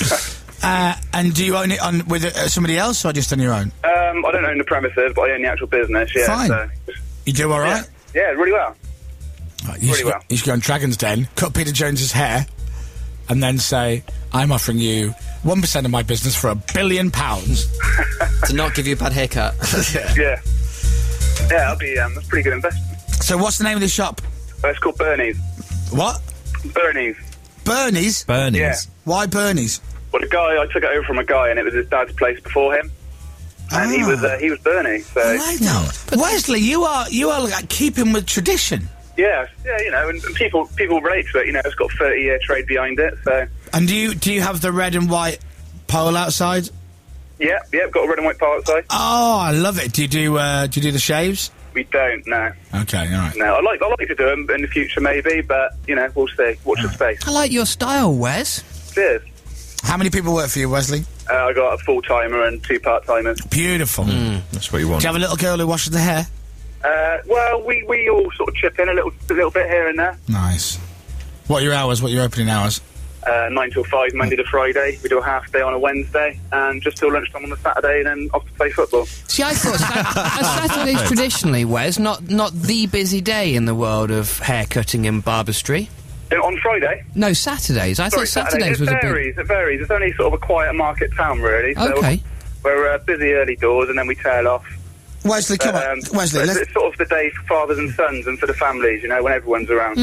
uh, and do you own it on with uh, somebody else or just on your own? Um, I don't own the premises, but I own the actual business, yeah. Fine. So, You do all yeah. right? yeah, really well. Right, you, Pretty should, well. you should go on Dragon's Den, cut Peter Jones's hair, and then say, I'm offering you one percent of my business for a billion pounds. To not give you a bad haircut. yeah. Yeah. Yeah, that'll be, um, that's a pretty good investment. So what's the name of the shop? Uh, it's called Bernie's. What? Bernie's. Bernie's? Bernie's. Yeah. Why Bernie's? Well, the guy, I took it over from a guy, and it was his dad's place before him. And he Ah. was uh, he was Bernie, so... I like that. Wesley, you are you are like keeping with tradition. Yeah, yeah, you know, and, and people people relate to it, you know, it's got thirty-year trade behind it, so... And do you do you have the red and white pole outside? Yeah, yeah, got a red and white pole outside. Oh, I love it. Do you do uh, do you do the shaves? We don't, no. Okay, all right. No, I like I like to do them in the future, maybe, but, you know, we'll see. Watch the space. I like your style, Wes. Cheers. How many people work for you, Wesley? Uh, I got a full-timer and two part-timers. Beautiful. That's what you want. Do you have a little girl who washes the hair? Uh, well, we, we all sort of chip in a little a little bit here and there. Nice. What are your hours? What are your opening hours? Uh, nine till five, Monday to Friday. We do a half day on a Wednesday, and just till lunchtime on the Saturday, and then off to play football. See, I thought Sat- Saturday's traditionally, Wes, not not the busy day in the world of haircutting and barberstry. Uh, on Friday? No, Saturdays. I Sorry, thought Saturday. Saturdays It was a big... varies, it varies. It's only sort of a quiet market town, really. So Okay. We're uh, busy early doors, and then we tail off. Wesley, come But, on. um, Wesley, it's, let's, it's sort of the day for fathers and sons and for the families, you know, when everyone's around.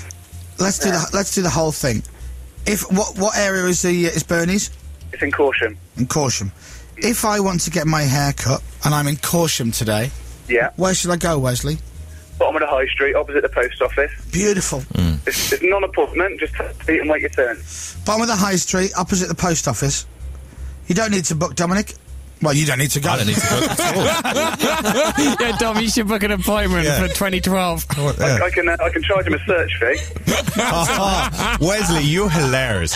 let's do the let's do the whole thing. If what what area is the is Bernie's? It's in Caution. In Corsham. If I want to get my hair cut and I'm in Corsham today, Yeah. where should I go, Wesley? Bottom of the high street, opposite the post office. Beautiful. It's, it's non-appointment, just take a seat and wait your turn. Bottom of the high street, opposite the post office. You don't need to book, Dominic. Well, you don't need to go. I don't need to go at all. Yeah, Dom, you should book an appointment Yeah. for twenty twelve. I, I can uh, I can charge him a search fee. Oh, Wesley, you're hilarious.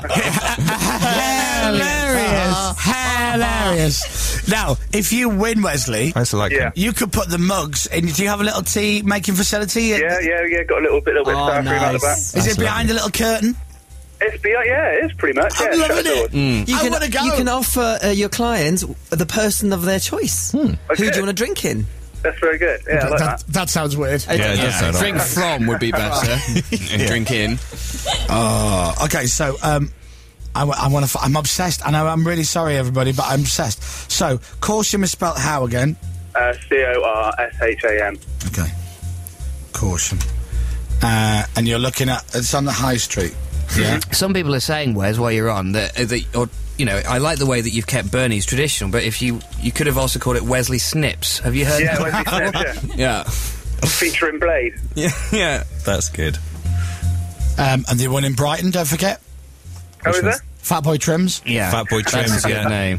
Hilarious. Hilarious. Now, if you win, Wesley, I used to like Yeah. him. you could put the mugs in. Do you have a little tea making facility? Yeah, yeah, yeah. Got a little bit, little bit Oh, of staff room out the back. nice. Is That's it behind a little curtain? It's beyond, yeah, it is pretty much. I'm yeah, loving shut it. doors. You I can, wanna go. You can offer uh, your clients the person of their choice. Who do Okay. you want to drink in? That's very good. Yeah, I like that, that. that sounds weird. Yeah, it does sound Drink odd. from would be better. And drink in. Oh, okay. So, um, I, w- I want to. F- I'm obsessed. I know. I'm really sorry, everybody, but I'm obsessed. So, caution is spelt how again? Uh, C O R S H A M. Okay. Caution. Uh, and you're looking at. It's on the high street. Yeah. Some people are saying, Wes, while you're on, that, uh, that or, you know, I like the way that you've kept Bernie's traditional, but if you you could have also called it Wesley Snips. Have you heard Yeah, that? Wesley Snips, Yeah. yeah. Featuring Blade. Yeah. Yeah. That's good. Um, and the one in Brighton. Don't forget. Oh, is there? Fatboy Trims. Yeah. Fat Boy Trims, That's a good yeah. name.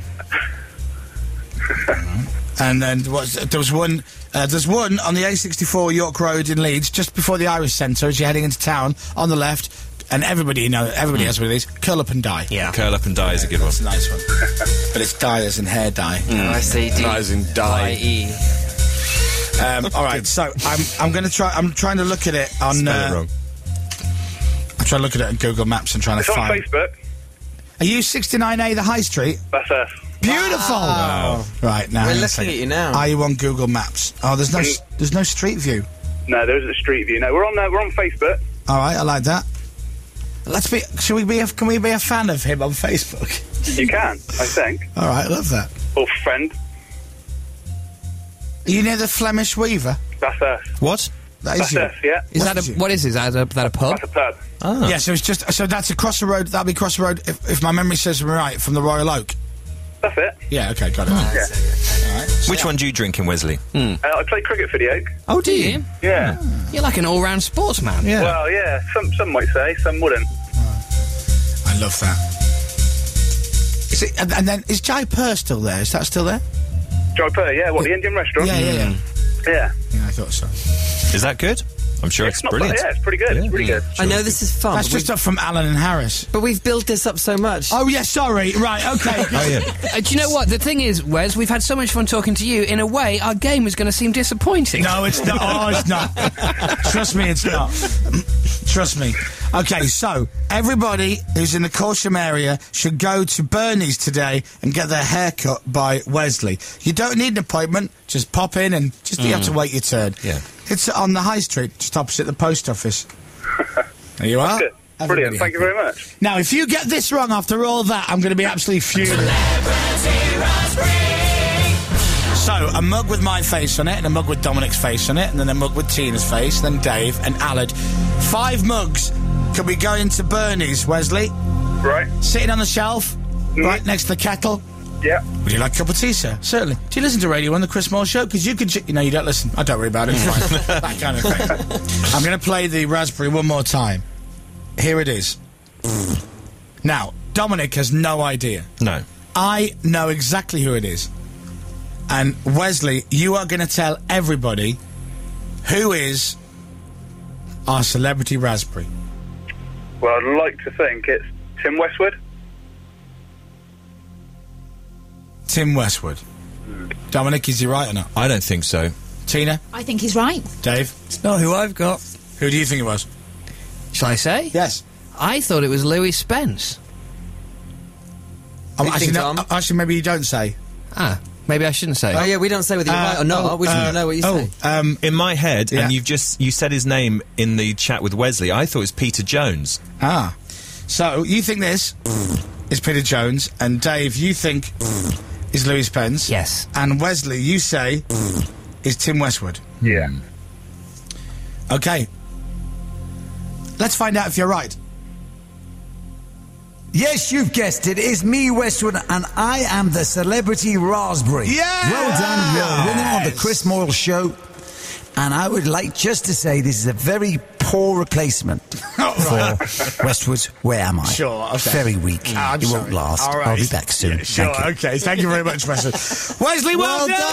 And then what's, there was one. Uh, there's one on the A sixty-four York Road in Leeds, just before the Irish Centre, as you're heading into town, on the left. And everybody, you know, everybody knows what it is. Curl up and die. Yeah. Curl up and die is a good one. That's a nice one. But it's dye as in hair dye. I see. D- As in die. I-E. Um, all right, so I'm I'm going to try. I'm trying to look at it on. Spell Uh, it wrong. I'm trying to look at it on Google Maps and trying It's to on find. Facebook. Are you sixty-nine A, the High Street? That's us. Beautiful. Right now, We're hang on a looking second. at you now. Are you on Google Maps? Oh, there's no s- there's no Street View. No, there isn't a Street View. No, we're on uh, we're on Facebook. All right, I like that. Let's be. Should we be? A, can we be a fan of him on Facebook? You can, I think. All right, I love that. Or friend. Are you near the Flemish Weaver? That's us. What? That is That's you. us, yeah. Is that What's a, it? what is this? Is that a, that a pub? That's a pub. Ah. Yeah, so it's just so that's across the road. That'll be across the road if, if my memory serves me right from the Royal Oak. That's it. Yeah, okay, got it. Yeah. All right. Which one do you drink in, Wesley? Uh, I play cricket for the Oak. Oh, do you? Yeah. You're like an all-round sportsman. Yeah, Well, yeah. Some some might say, some wouldn't. I love that. Is it? And, and then is Jai Purr still there? Is that still there? Joy Purr, yeah. What, the Indian restaurant? Yeah, yeah, yeah. Yeah. Yeah, I thought so. Is that good? I'm sure it's, not brilliant. bad. Yeah, it's pretty good. It's pretty good. I know this is fun, That's but, just we've, up from Alan and Harris. but we've built this up so much. Oh yeah, sorry. Right, okay. Oh, yeah. Uh, do you know what? The thing is, Wes, we've had so much fun talking to you. In a way, our game is going to seem disappointing. No, it's not. Oh, it's not. Trust me, it's not. Trust me. Okay, so everybody who's in the Corsham area should go to Bernie's today and get their hair cut by Wesley. You don't need an appointment. Just pop in and just you have to wait your turn. Yeah. It's on the high street, just opposite the post office. There you are. Good. Brilliant. Everybody Thank you happy. very much. Now, if you get this wrong after all that, I'm going to be absolutely furious. So, a mug with my face on it, and a mug with Dominic's face on it, and then a mug with Tina's face, then Dave and Alad. Five mugs could be going to Bernie's, Wesley. Right. Sitting on the shelf, right next to the kettle. Yeah. Would you like a cup of tea, sir? Certainly. Do you listen to Radio One, the Chris Moore Show? Because you could... You know, you don't listen. I don't worry about it. It's fine. That kind of thing. I'm going to play the raspberry one more time. Here it is. Now, Dominic has no idea. No. I know exactly who it is. And Wesley, you are going to tell everybody who is our celebrity raspberry. Well, I'd like to think it's Tim Westwood. Tim Westwood. Dominic, is he right or not? I don't think so. Tina? I think he's right. Dave? It's not who I've got. Who do you think it was? Shall I say? Yes. I thought it was Louis Spence. Um, you actually, think, no, Tom? uh, actually, maybe you don't say. Ah, maybe I shouldn't say. Oh yeah, we don't say whether you're right or not. We just want to know what you oh, say. um, In my head, Yeah. and you've just you said his name in the chat with Wesley. I thought it was Peter Jones. ah. So, you think this is Peter Jones, and Dave, you think is Louis Spence. Yes. And Wesley, you say is Tim Westwood. Yeah. Okay. Let's find out if you're right. Yes, you've guessed it. It's me, Westwood, and I am the celebrity raspberry. Yes! Well done. You're winning on the Chris Moyle Show. And I would like just to say this is a very poor replacement for Westwood's Where Am I? Sure, okay. Very weak. Ah, I'm it won't sorry. last. All right. I'll be back soon. Yeah, sure, Thank you. okay. Thank you very much, Wesley. Wesley, well, Well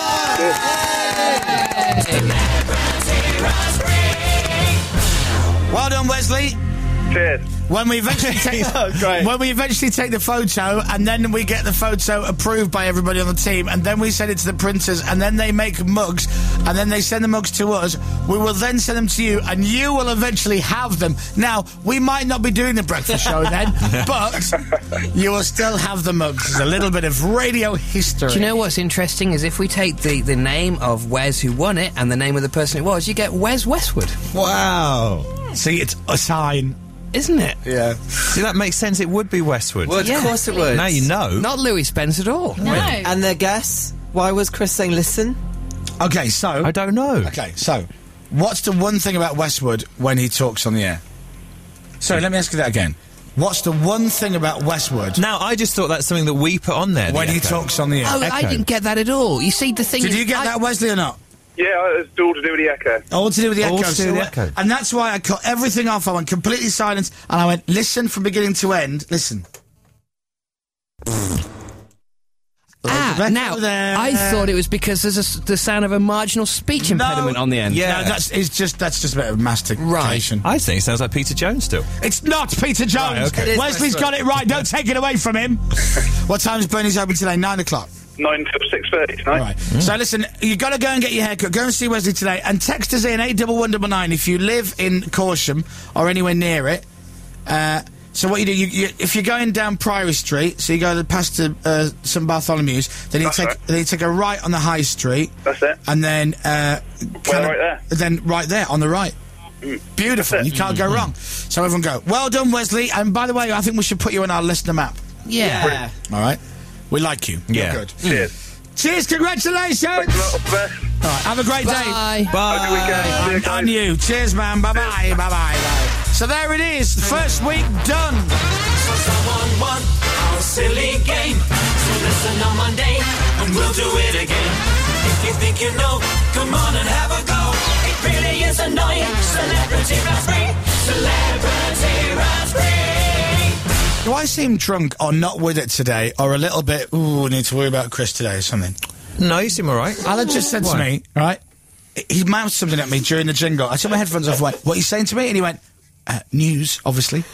done! Well done, Wesley. Cheers. When we eventually take Oh, great. when we eventually take the photo, and then we get the photo approved by everybody on the team, and then we send it to the printers, and then they make mugs, and then they send the mugs to us. We will then send them to you, and you will eventually have them. Now, we might not be doing the breakfast show then, but you will still have the mugs. There's a little bit of radio history. Do you know what's interesting is if we take the, the name of Wes who won it and the name of the person it was, you get Wes Westwood, Wow. See, it's a sign. isn't it? Yeah. See, that makes sense. It would be Westwood. Would, Yeah. of course it would. Now you know. Not Louis Spence at all. No. And their guess? Why was Chris saying listen? Okay, so... I don't know. Okay, so, what's the one thing about Westwood when he talks on the air? Sorry, let me ask you that again. What's the one thing about Westwood Now, I just thought that's something that we put on there. the when he echo. talks on the air? Oh, I Echo. didn't get that at all. You see, the thing Did is... you get I- that, Wesley, or not? Yeah, it's all to do with the echo. All to do with the All echo. to do with the So, echo. And that's why I cut everything off. I went completely silent, and I went, listen from beginning to end. Listen. Ah, Echo now, there. I thought it was because there's a s the sound of a marginal speech impediment on the end. Yeah. No, that's it's just that's just a bit of mastication. I think it sounds like Peter Jones still. It's not Peter Jones. Right, okay. It is Wesley's Westwood. got it right. Don't take it away from him. What time's Bernie's open today? Nine o'clock. Nine till six thirty tonight. Right. So listen, you got to go and get your haircut. Go and see Wesley today, and text us in eight double one double nine if you live in Corsham or anywhere near it. Uh, so what you do, you, you, if you're going down Priory Street, so you go past to, uh, Saint Bartholomew's, then you That's take right. then you take a right on the High Street. That's it. And then uh, kinda- right there? Then right there on the right. Beautiful. That's You it. can't go wrong. So everyone go. Well done, Wesley. And by the way, I think we should put you on our listener map. Yeah. All right. We like you. You're Yeah. good. Cheers. Cheers. Congratulations. Thanks a lot. All the best. All right, have a great day. Bye. Bye. Have a good weekend. See you And, guys. and you. Cheers, man. Bye bye. Bye bye. So there it is. First week done. Someone won our silly game. So listen on Monday and we'll do it again. If you think you know, come on and have a go. It really is annoying. Celebrity Raspberry. Celebrity Raspberry. Do I seem drunk or not with it today, or a little bit? Ooh, need to worry about Chris today or something. No, you seem all right. Alan just said to Why? me, right? He mouthed something at me during the jingle. I took my headphones off. Went, what are you saying to me? And he went, uh, news, obviously.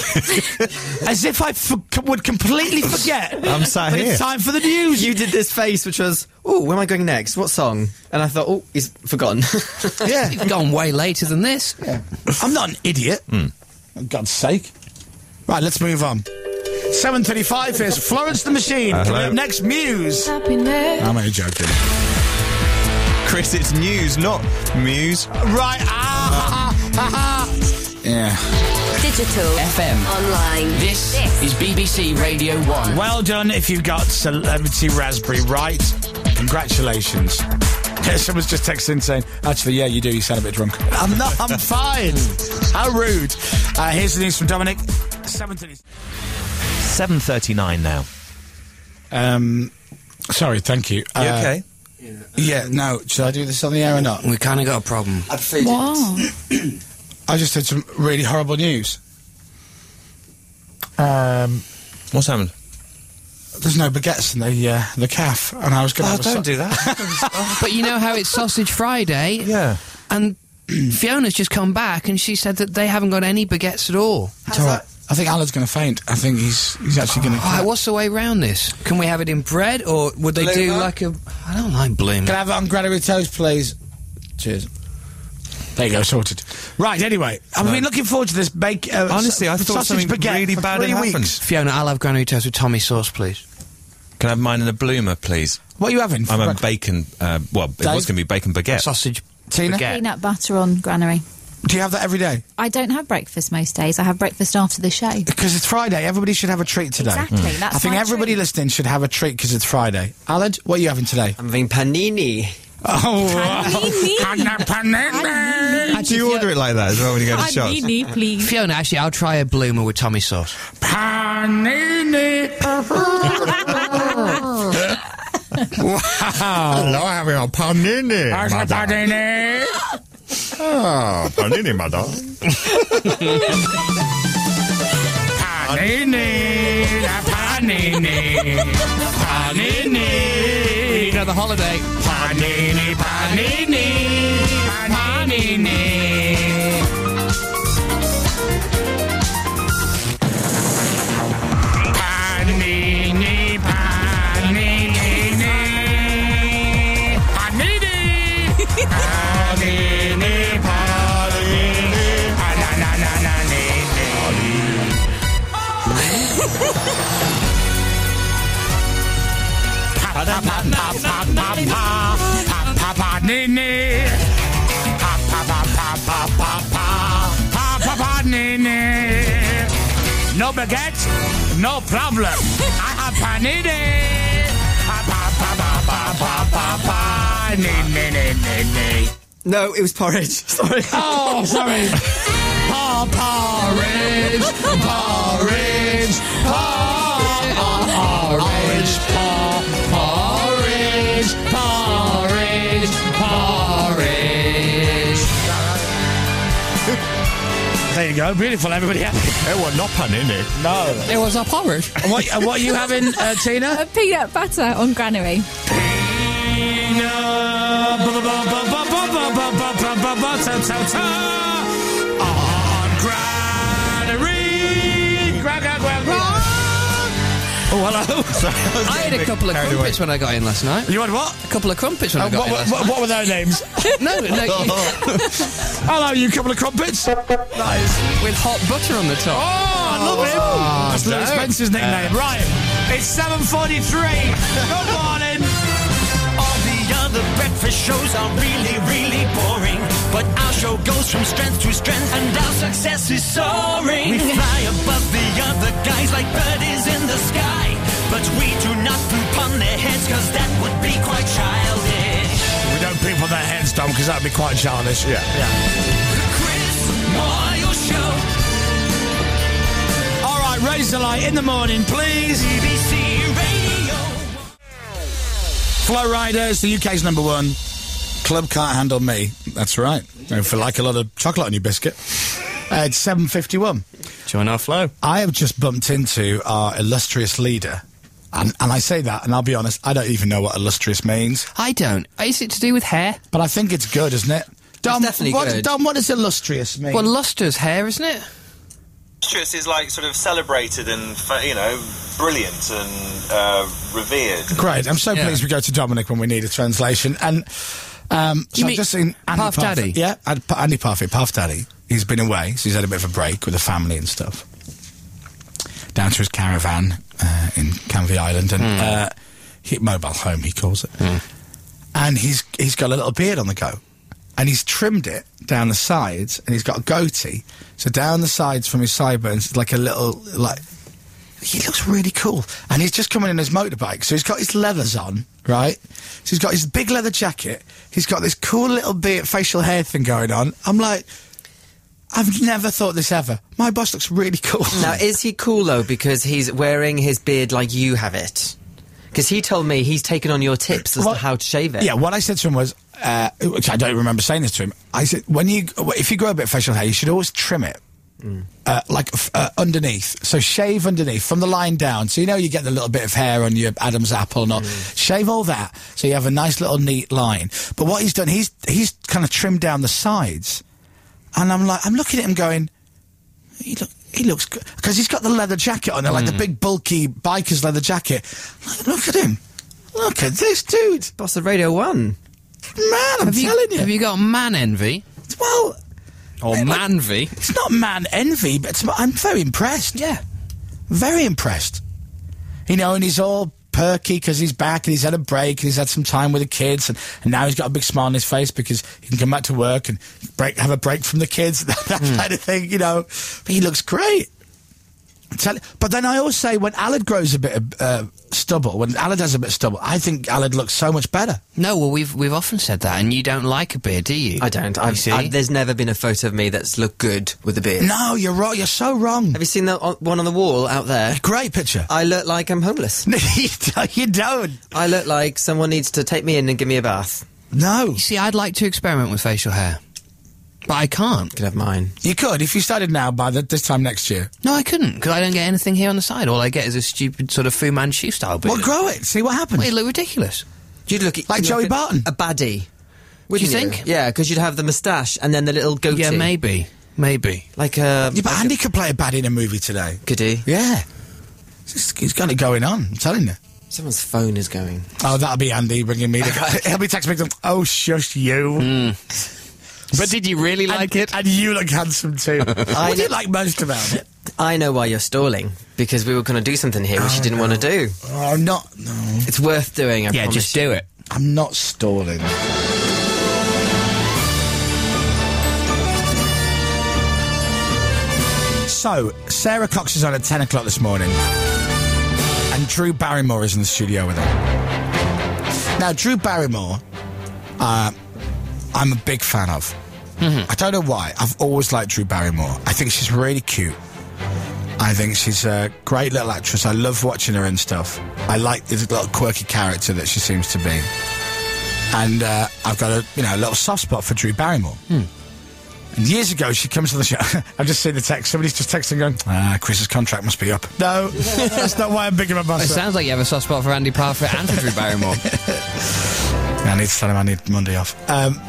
As if I f- would completely forget. I'm sat that here. It's time for the news. You did this face, which was, oh, where am I going next? What song? And I thought, oh, he's forgotten. Yeah. You've gone way later than this. I'm not an idiot. For God's sake. Right, let's move on. seven thirty-five, here's Florence the Machine. Uh, Coming hello. up next, Muse. Happiness. I'm only joking. Chris, it's news, not muse. Right, ah, ha, ha, ha. Yeah. Digital. F M. Online. This is B B C Radio one. Well done if you've got Celebrity Raspberry right. Congratulations. Yeah, someone's just texting saying, actually, yeah, you do, you sound a bit drunk. I'm not, I'm fine. How rude. Uh, here's the news from Dominic. seven thirty. seven thirty-nine now. Um, sorry, thank you. You Uh, okay? Yeah, no, should I do this on the air or not? We kind of got a problem. Wow. I just had some really horrible news. Um, What's happened? there's no baguettes in the uh, the calf, and I was going to. Oh, don't do that. But you know how it's Sausage Friday? Yeah. And Fiona's just come back and she said that they haven't got any baguettes at all. It's all right. I think Alan's going to faint. I think he's he's actually going to. Oh, what's the way round this? Can we have it in bread, or would they do Bloomer? like a... I don't like bloomer. Can I have it on granary toast, please? Cheers. There you go, sorted. Right, anyway, I've been looking forward to this bake. Uh, Honestly, I s- thought sausage something baguette really for bad three had weeks. happened. Fiona, I'll have granary toast with Tommy sauce, please. Can I have mine in a bloomer, please? What are you having? for I'm a breakfast? bacon, uh, well, it Dave? was going to be bacon baguette. Sausage Tina? baguette. Peanut butter on granary. Do you have that every day? I don't have breakfast most days. I have breakfast after the show. Because it's Friday. Everybody should have a treat today. Exactly. That's I think my everybody treat. listening should have a treat because it's Friday. Alan, what are you having today? I'm having panini. Oh, Panini. panini. Do you order it like that as well when you go to shops? Panini, please. Fiona, actually, I'll try a bloomer with Tommy sauce. Panini. Wow. Hello, having a panini. How's the panini? Oh, panini, mother. Panini, the panini, panini. Another holiday. Panini, panini, panini. Pa pa pa pa pa pa pa pa pa nee nee. Pa pa pa pa pa pa pa pa pa pa nee nee. No baguette, no problem. I have panini. Pa pa pa pa pa pa pa pa nee nee nee nee nee. No, it was porridge. Sorry. Oh, sorry. Pa porridge, porridge, porridge, pa porridge, porridge, porridge. There you go, beautiful. Everybody happy. It was not panini. No, It was a porridge. And what, and what are you having, uh, Tina? A peanut butter on granary. On granary. Gra- gra- gra- gra- Oh, hello. Sorry, I had a couple of Carried away. crumpets when I got in last night. You had what? A couple of crumpets when I Uh, got what, in what, last what, night. what were their names? No, no, Hello, you couple of crumpets. Nice. with hot butter on the top. Oh, I love him. That's Louis no. Spencer's nickname. Right. It's seven forty-three. Good morning. All the other breakfast shows are really, really boring. But our show goes from strength to strength, and our success is soaring. We fly above the other guys like birdies in the sky. But we do not poop on their heads, cause that would be quite childish. We don't poop on their heads, Tom, because that would be quite childish. Yeah. Yeah. The Chris Moyle Show. All right, raise the light in the morning, please. B B C Radio. Flow Riders, the U K's number one. Club can't handle me. That's right. I feel like a lot of chocolate on your biscuit. Uh, it's seven fifty-one. Join our flow. I have just bumped into our illustrious leader. And, and I say that, and I'll be honest, I don't even know what illustrious means. I don't. Is it to do with hair? But I think it's good, isn't it? Dom, definitely what, good. Dom, what does illustrious mean? Well, luster's hair, isn't it? Illustrious is like sort of celebrated and, fa- you know, brilliant and uh, revered. Great. I'm so Yeah. pleased we go to Dominic when we need a translation. And um, so You I've mean just seen Andy Puff Daddy? Yeah, Ad- P- Andy Parfit, Puff Daddy. He's been away, so he's had a bit of a break with the family and stuff. Down to his caravan uh, in Canvey Island, and Hmm. uh, he, mobile home, he calls it. And he's he's got a little beard on the go. And he's trimmed it down the sides, and he's got a goatee. So down the sides from his sideburns, it's like a little, like, he looks really cool. And he's just coming in his motorbike, so he's got his leathers on, right? So he's got his big leather jacket, he's got this cool little beard, facial hair thing going on. I'm like, I've never thought this ever. My boss looks really cool. Now, is he cool, though, because he's wearing his beard like you have it? Because he told me he's taken on your tips as Well, to how to shave it. Yeah, what I said to him was, uh, which I don't remember saying this to him. I said, when you, if you grow a bit of facial hair, you should always trim it, uh, like f- uh, underneath. So shave underneath from the line down. So you know you get the little bit of hair on your Adam's apple and all. Shave all that, so you have a nice little neat line. But what he's done, he's he's kind of trimmed down the sides, and I'm like, I'm looking at him going, he look. He looks good because he's got the leather jacket on there, like the big bulky biker's leather jacket. Like, look at him! Look at this dude, Boss of Radio One. man! I'm Have you, telling you. have you got man envy? Well, Or Like- manvy? it's not man envy, but it's, I'm very impressed. Yeah, very impressed. You know, and he's all perky because he's back and he's had a break and he's had some time with the kids, and, and now he's got a big smile on his face because he can come back to work and break, have a break from the kids, that, that kind of thing, you know. But he looks great. Tell, but then I always say when Alad grows a bit of uh, stubble, when Alad has a bit of stubble, I think Alad looks so much better. No, well, we've we've often said that, and you don't like a beard, do you? I don't. You I've, see? I've, there's never been a photo of me that's looked good with a beard. No, you're wrong. You're so wrong. Have you seen that on- one on the wall out there? Great picture. I look like I'm homeless. You don't. I look like someone needs to take me in and give me a bath. No. You see, I'd like to experiment with facial hair, but I can't. Could have mine. You could if you started now by the, this time next year. No, I couldn't, because I don't get anything here on the side. All I get is a stupid sort of Fu Manchu style beard. Well, grow it. See what happens. Well, it'd look ridiculous. You'd look Like you'd Joey look Barton. a baddie. Would Do you think? Yeah, because you'd have the moustache and then the little goatee. Yeah, maybe, maybe. Like a. Yeah, but like Andy could play a baddie in a movie today. a, could he? Yeah. He's, he's got it going on, I'm telling you. Someone's phone is going. Oh, that'll be Andy bringing me the... He'll be texting me, oh, shush you. But did you really like and, it? And you look handsome too. What do you like most about it? I know why you're stalling, because we were going to do something here which Oh, you didn't no. want to do. Oh, I'm not. No. It's worth doing, I Yeah, promise just you. do it. I'm not stalling. So, Sarah Cox is on at ten o'clock this morning, and Drew Barrymore is in the studio with her. Now, Drew Barrymore, uh, I'm a big fan of. I don't know why. I've always liked Drew Barrymore. I think she's really cute. I think she's a great little actress. I love watching her and stuff. I like the little quirky character that she seems to be. And uh, I've got a you know a little soft spot for Drew Barrymore. Hmm. And years ago, she comes to the show. I've just seen the text. Somebody's just texting going, ah, Chris's contract must be up. No, that's not why I'm big of a It bus. sounds like you have a soft spot for Andy Parfitt and for Drew Barrymore. I need to tell him I need Monday off. Um,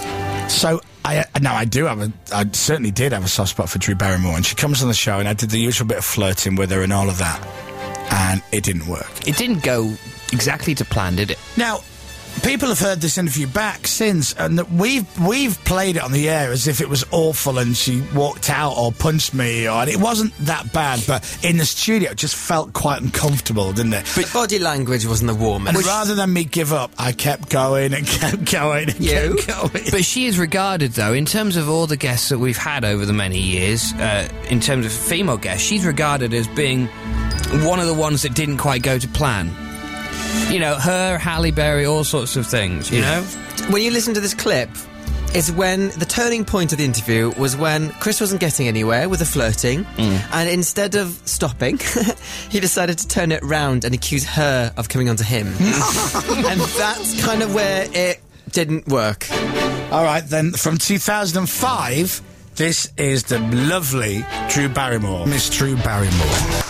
so, I now I do have a, I certainly did have a soft spot for Drew Barrymore, and she comes on the show, and I did the usual bit of flirting with her and all of that, and it didn't work. It didn't go exactly to plan, did it? Now, people have heard this interview back since, and that we've we've played it on the air as if it was awful and she walked out or punched me, or and it wasn't that bad, but in the studio it just felt quite uncomfortable, didn't it? But body language wasn't the warmest. And rather than me give up, I kept going and kept going and You? kept going. But she is regarded, though, in terms of all the guests that we've had over the many years, uh, in terms of female guests, she's regarded as being one of the ones that didn't quite go to plan. You know, her, Halle Berry, all sorts of things, you know? When you listen to this clip, it's when the turning point of the interview was when Chris wasn't getting anywhere with the flirting, and instead of stopping, he decided to turn it round and accuse her of coming onto him. And that's kind of where it didn't work. All right, then, from two thousand five, this is the lovely Drew Barrymore. Miss Drew Barrymore.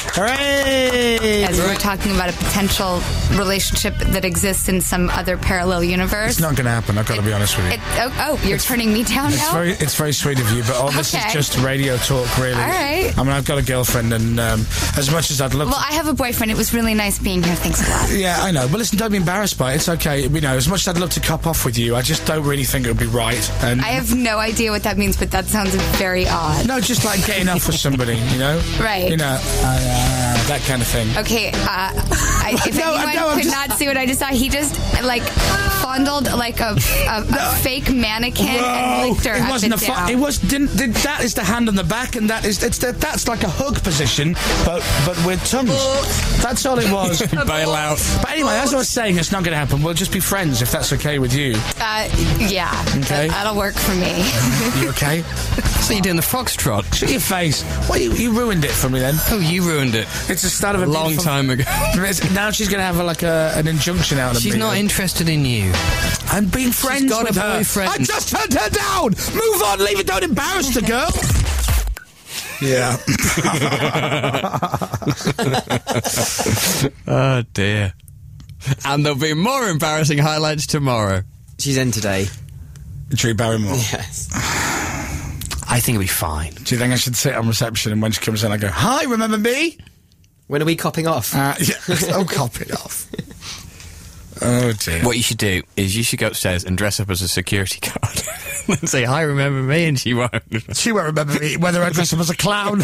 Hooray! As we were talking about a potential relationship that exists in some other parallel universe. It's not going to happen, I've got to be honest with you. It, oh, oh, you're turning me down It's now? very, it's very sweet of you, but all this Okay. is just radio talk, really. All right. I mean, I've got a girlfriend, and um, as much as I'd love Well, to... I have a boyfriend. It was really nice being here. Thanks a lot. Yeah, I know. But listen, don't be embarrassed by it. It's okay. You know, as much as I'd love to cop off with you, I just don't really think it would be right. And I have no idea what that means, but that sounds very odd. no, just like getting off with somebody, you know? Right. You know, uh, that kind of thing. Okay, uh, I, if No, anyone no, I'm could just- not see what I just saw, he just, like, fondled, like, a, a, a fake mannequin and licked her it up wasn't and a fu- down. It was didn't, did, that is the hand on the back, and that is it's the, that's like a hug position, but but with tongues. That's all it was. Bail out. But anyway, as I was saying, it's not going to happen. We'll just be friends if that's okay with you. Uh, yeah, Okay. that, that'll work for me. You okay? So you're doing the foxtrot. Shut your face. Well, you, you ruined it for me then. Oh, you ruined it. It's the start of a A long beautiful- time ago. It's- Now she's going to have a, like a, an injunction out of She's me. not interested in you. I'm being friends got a with her. boyfriend. I just turned her down. Move on, leave it. Don't embarrass the girl. Yeah. Oh, dear. And there'll be more embarrassing highlights tomorrow. She's in today. Drew Barrymore. Yes. I think it'll be fine. Do you think I should sit on reception and when she comes in I go, hi, remember me? When are we copping off? Uh, yeah, oh, cop it off. Oh, dear. What you should do is you should go upstairs and dress up as a security guard and say, hi, remember me? And she won't. She won't remember me, whether I dress up as a clown.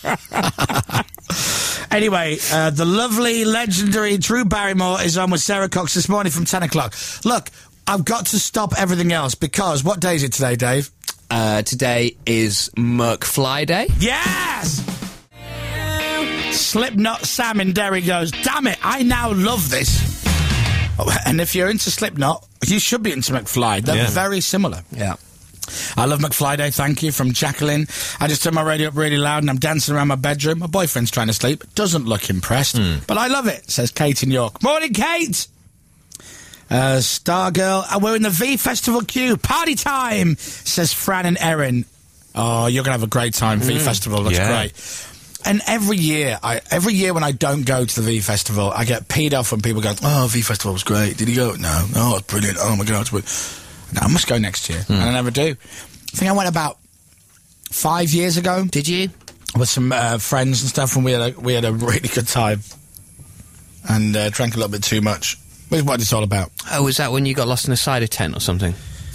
Anyway, uh, the lovely, legendary Drew Barrymore is on with Sarah Cox this morning from ten o'clock. Look, I've got to stop everything else because what day is it today, Dave? Uh, today is McFly Day. Yes! Slipknot Sam in Derry goes, damn it, I now love this. Oh, and if you're into Slipknot, you should be into McFly. They're Yeah. very similar. Yeah. I love McFly Day, thank you, from Jacqueline. I just turned my radio up really loud and I'm dancing around my bedroom. My boyfriend's trying to sleep. Doesn't look impressed. But I love it, says Kate in York. Morning, Kate! Uh, Stargirl, uh, we're in the V Festival queue. Party time, says Fran and Erin. Oh, you're going to have a great time. V Festival looks Yeah. great. And every year, I every year when I don't go to the V Festival, I get peed off when people go, oh, V Festival was great. Did you go? No. Oh, it's brilliant. Oh, my God, it's brilliant. No, I must go next year. And I never do. I think I went about five years ago. Did you? With some uh, friends and stuff, and we had a, we had a really good time. And uh, drank a little bit too much. Which is what it's all about. Oh, was that when you got lost in a cider tent or something?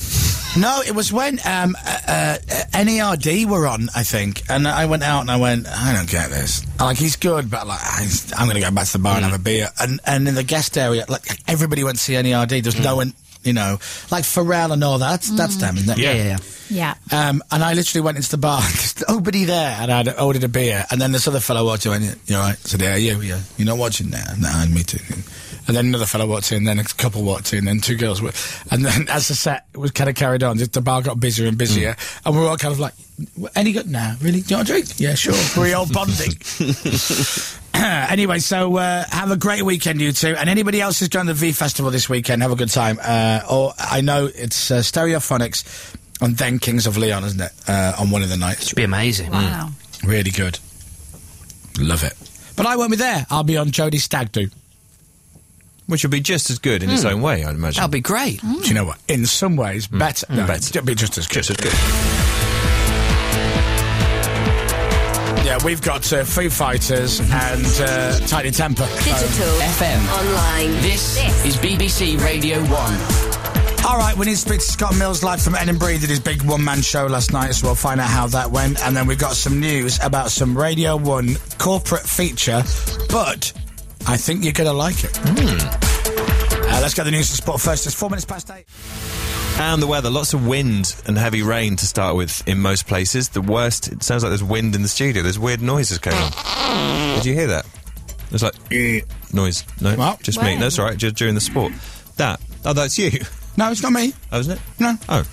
No, it was when um, uh, uh, N E R D were on, I think, and I went out and I went, I don't get this. Like, he's good, but like, he's, I'm going to go back to the bar and have a beer. And and in the guest area, like, everybody went to see N E R D. There's no one, you know, like Pharrell and all that. That's, that's them, isn't it? Yeah, yeah, yeah. Yeah. Um, and I literally went into the bar, there's nobody there, and I'd ordered a beer, and then this other fellow walked in, and you all right? I said, yeah, you, yeah, you're not watching now? No, me too. And then another fellow walked in, then a couple walked in, then two girls were, and then as the set was kind of carried on, the bar got busier and busier, mm. and we were all kind of like, any good? Nah, really? Do you want a drink? Yeah, sure. We're all bonding. Anyway, so uh, have a great weekend, you two. And anybody else who's joined the V Festival this weekend, have a good time. Uh, or I know it's uh, Stereophonics and then Kings of Leon, isn't it? Uh, on one of the nights. It should be amazing. Wow. Mm. Really good. Love it. But I won't be there. I'll be on Jodie's Stag Do. Which will be just as good in mm. its own way, I'd imagine. That'll be great. Mm. Do you know what? In some ways, mm. better. Mm. No, better. It'll be just as good. Just as good. Yeah, we've got uh, Foo Fighters and uh, Tiny Temper. Digital, um, F M, online. This, this is B B C Radio one. All right, we need to speak to Scott Mills live from Edinburgh. He did his big one-man show last night, so we'll find out how that went. And then we've got some news about some Radio one corporate feature, but I think you're going to like it. Mm. Uh, let's get the news and sport first. It's four minutes past eight. And the weather, lots of wind and heavy rain to start with in most places. The worst, it sounds like there's wind in the studio. There's weird noises going on. Did you hear that? There's like, noise. No, well, just when? me. No, that's all right, just during the sport. That. Oh, that's you. No, it's not me. Oh, isn't it? No. Oh.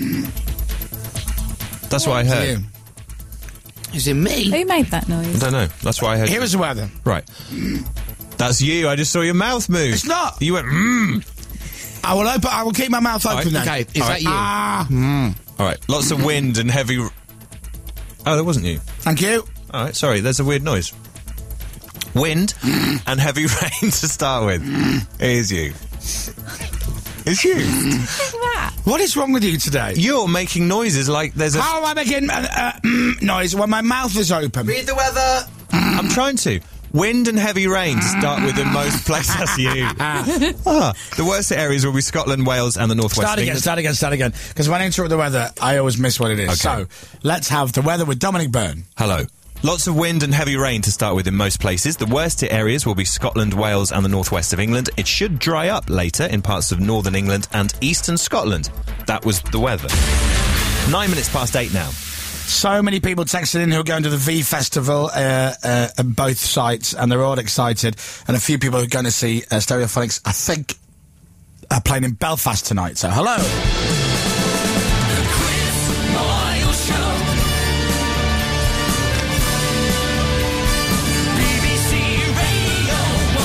That's what I heard. Is it me? Who made that noise? I don't know. That's what I heard. Here was the weather. Right. That's you. I just saw your mouth move. It's not. You went, mmm. I will open. I will keep my mouth open right, then. Okay, is all that right. you? Ah. Mm. All right. Lots of wind and heavy... R- oh, that wasn't you. Thank you. All right. Sorry, there's a weird noise. Wind and heavy rain to start with. Here's you. It's you. What's that? What is wrong with you today? You're making noises like there's a... How am I making uh, uh, mm, noise when my mouth is open? Read the weather. I'm trying to. Wind and heavy rain to start with in most places. That's you. ah, the worst areas will be Scotland, Wales and the northwest Start of again, England. start again, start again. Because when I interrupt the weather, I always miss what it is. Okay. So, let's have the weather with Dominic Byrne. Hello. Lots of wind and heavy rain to start with in most places. The worst areas will be Scotland, Wales and the northwest of England. It should dry up later in parts of northern England and eastern Scotland. That was the weather. Nine minutes past eight now. So many people texted in who are going to the V Festival uh, uh, at both sites, and they're all excited. And a few people who are going to see uh, Stereophonics, I think, are playing in Belfast tonight. So, hello. The Chris Moyle Show. B B C Radio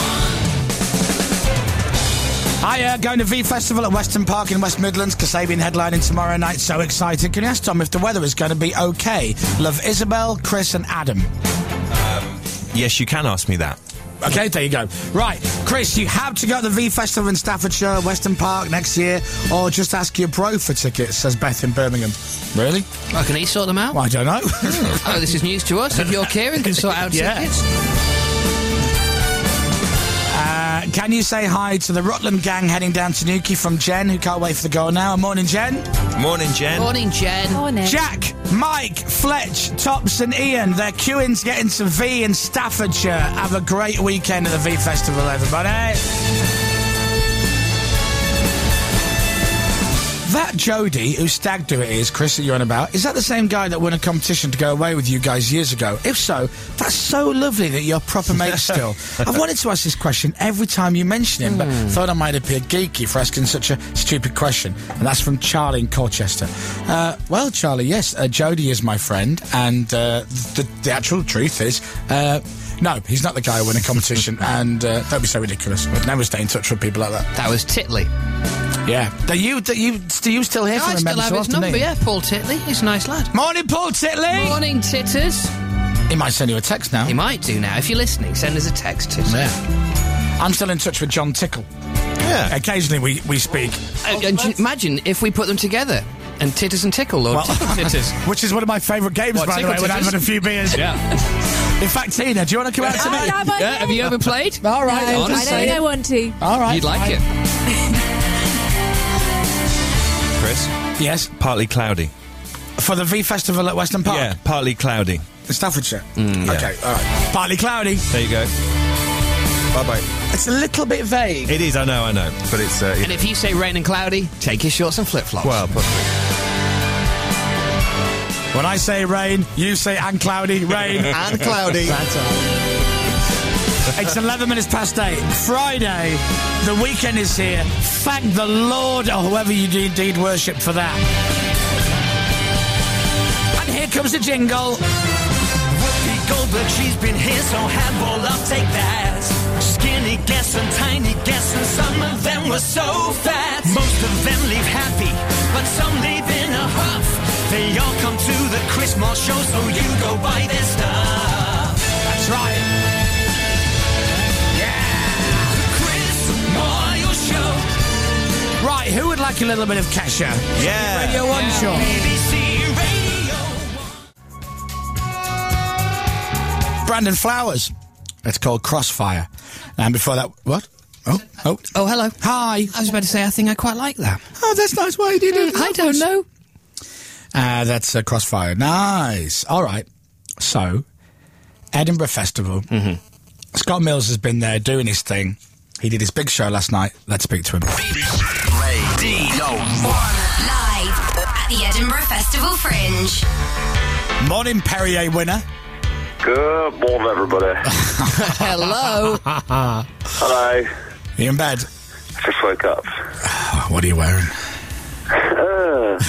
one. Hiya, going to V Festival at Weston Park in West Midlands. Kasabian headlining tomorrow night. So excited. Can you ask Tom if the weather is going to be okay? Love Isabel, Chris and Adam. Um, yes, you can ask me that. Okay, there you go. Right, Chris, you have to go to the V Festival in Staffordshire, Weston Park next year, or just ask your bro for tickets, says Beth in Birmingham. Really? Oh, can he sort them out? Well, I don't know. Oh, this is news to us. If you're Kieran, can sort out Yeah. tickets. Uh, can you say hi to the Rutland gang heading down to Newquay from Jen, who can't wait for the goal now? Morning, Jen. Morning, Jen. Morning, Jen. Morning. Jack, Mike, Fletch, Tops and Ian. They're queuing to get into V in Staffordshire. Have a great weekend at the V Festival, everybody. That Jody, whose stag do it is, Chris, that you're on about, is that the same guy that won a competition to go away with you guys years ago? If so, that's so lovely that you're proper mates still. I've wanted to ask this question every time you mention him, mm. but thought I might appear geeky for asking such a stupid question. And that's from Charlie in Colchester. Uh, well, Charlie, yes, uh, Jody is my friend, and uh, the, the actual truth is... Uh, No, he's not the guy who won a competition, and uh, don't be so ridiculous. I'd never stay in touch with people like that. That was Titley. Yeah. Are you, are you, are you still here No, for I him? still have so his often, number, do you? yeah. Paul Titley. He's a nice lad. Morning, Paul Titley! Morning, Titters. He might send you a text now. He might do now. If you're listening, send us a text, Titters. Yeah. I'm still in touch with John Tickle. Yeah. Occasionally we, we speak. Uh, and you- imagine if we put them together. And Titters and Tickle, or Well, Tickle Titters. Which is one of my favourite games, What, by the way, Tickle when I've Titters? had a few beers. Yeah. In fact, Tina, do you want to come out to me? Oh, yeah, I'm okay. Yeah, have you ever played? All right. No, I'm just I don't, I saying. don't want to. All right. You'd like fine. it. Chris? Yes. Partly cloudy. For the V Festival at Western Park? Yeah, partly cloudy. In Staffordshire? Mm, yeah. Okay, all right. Partly cloudy. There you go. Bye-bye. It's a little bit vague. It is, I know, I know. But it's... Uh, And if you say rain and cloudy, take your shorts and flip-flops. Well, possibly. When I say rain, you say and cloudy. Rain and cloudy. That's all. It's eleven minutes past eight. Friday. The weekend is here. Thank the Lord, or whoever you do indeed worship, for that. And here comes the jingle. Whoopi Goldberg, she's been here, so handball, I'll take that. Skinny guess and tiny guess, and some of them were so fat. Most of them leave happy, but some leave in a huff. They all come to the Chris Moore Show, so you go buy their stuff. That's right. Yeah. The Chris Moore Show. Right, who would like a little bit of Kesha? Yeah. Radio one, Yeah. sure. B B C Radio one. Brandon Flowers. It's called Crossfire. And before that, what? Oh, oh. Oh, hello. Hi. I was about to say, I think I quite like that. Oh, that's nice. Why did you do I don't know. Uh, that's uh, Crossfire. Nice. All right. So, Edinburgh Festival. Mm-hmm. Scott Mills has been there doing his thing. He did his big show last night. Let's speak to him. Radio one. Live at the Edinburgh Festival Fringe. Morning, Perrier winner. Good morning, everybody. Hello. Hello. You in bed? Just woke up. What are you wearing? Uh.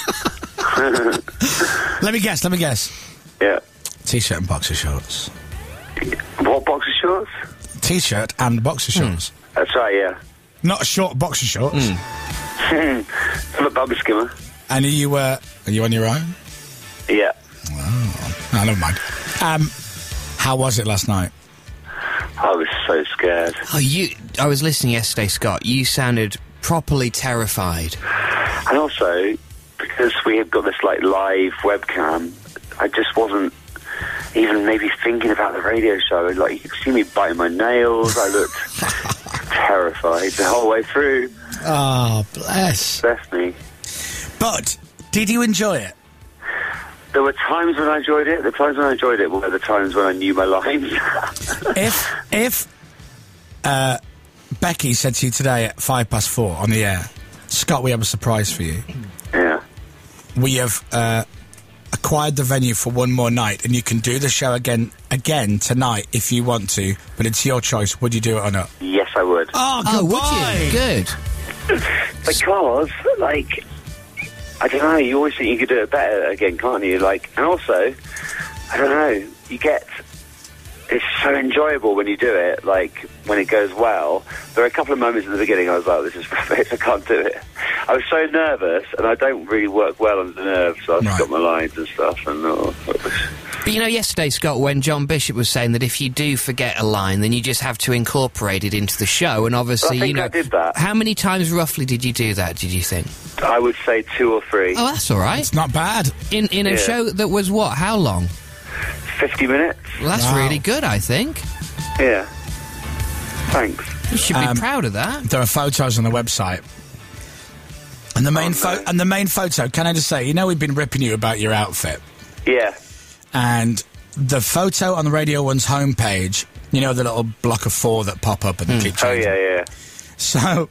Let me guess, let me guess. Yeah. T-shirt and boxer shorts. What, boxer shorts? T-shirt and boxer shorts. That's right, yeah. Not short boxer shorts. I'm a bum skimmer. And are you, uh, are you on your own? Yeah. Oh, no, never mind. Um, how was it last night? I was so scared. Oh, you... I was listening yesterday, Scott. You sounded properly terrified. And also, because we had got this, like, live webcam, I just wasn't even maybe thinking about the radio show. Like, you could see me biting my nails. I looked terrified the whole way through. Oh, bless. Bless me. But, did you enjoy it? There were times when I enjoyed it. The times when I enjoyed it were the times when I knew my lines. if if uh, Becky said to you today at five past four on the air, Scott, we have a surprise for you. Yeah. We have uh, acquired the venue for one more night, and you can do the show again again tonight if you want to, but it's your choice. Would you do it or not? Yes, I would. Oh, good Oh, would boy. you? Good. Because, like, I don't know, you always think you could do it better again, can't you? Like, and also, I don't know, you get, it's so enjoyable when you do it, like, when it goes well. There are a couple of moments at the beginning I was like, this is perfect, I can't do it. I was so nervous, and I don't really work well under nerves, so I just Right. got my lines and stuff, and oh, it was... But you know, yesterday, Scott, when John Bishop was saying that if you do forget a line, then you just have to incorporate it into the show, and obviously, I think you know... I did that. How many times roughly did you do that, did you think? I would say two or three. Oh, that's all right. It's not bad. In in a Yeah. show that was what? How long? fifty minutes? Well, that's Wow. really good, I think. Yeah. Thanks. You should be Um, proud of that. There are photos on the website. And the main Oh, pho- no. and the main photo, can I just say, you know we've been ripping you about your outfit. Yeah. And the photo on the Radio one's homepage, you know the little block of four that pop up and keep Oh, changing. yeah, yeah. So,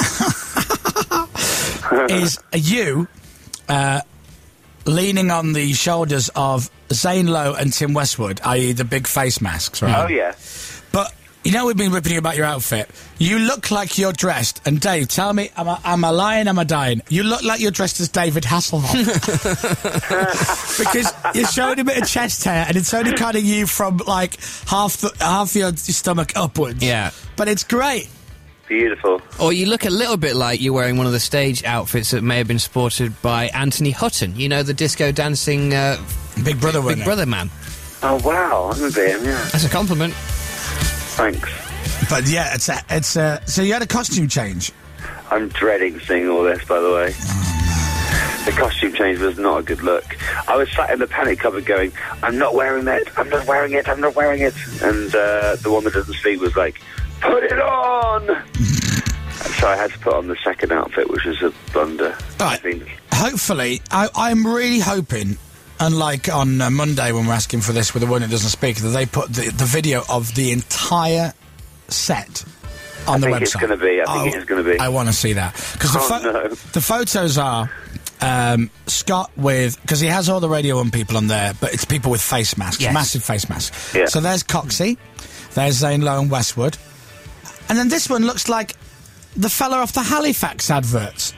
is you uh, leaning on the shoulders of Zane Lowe and Tim Westwood, that is the big face masks, right? Oh, yeah. But, you know we've been ripping you about your outfit. You look like you're dressed, and Dave, tell me, am I, am I lying, am I dying? You look like you're dressed as David Hasselhoff. Because you're showing a bit of chest hair, and it's only kind of you from, like, half the, half your stomach upwards. Yeah. But it's great. Beautiful. Or you look a little bit like you're wearing one of the stage outfits that may have been sported by Anthony Hutton. You know, the disco dancing uh, Big Brother Big winner. Brother man. Oh, wow. I remember him, yeah. That's a compliment. Thanks. But yeah, it's a, it's a, so you had a costume change. I'm dreading seeing all this, by the way. The costume change was not a good look. I was sat in the panic cupboard going, I'm not wearing that, I'm not wearing it, I'm not wearing it. And uh, the one that doesn't sleep was like, put it on! So I had to put on the second outfit, which was a blunder. Right. I think. hopefully, I, I'm really hoping, unlike on uh, Monday when we're asking for this with the one that doesn't speak, that they put the, the video of the entire set on I the think website. it's going to be. I think Oh, it's going to be. I want to see that. Because the, Oh, pho- no. the photos are um, Scott with... Because he has all the Radio one people on there, but it's people with face masks, Yes. massive face masks. Yeah. So there's Coxie, there's Zane Lowe and Westwood. And then this one looks like the fella off the Halifax adverts.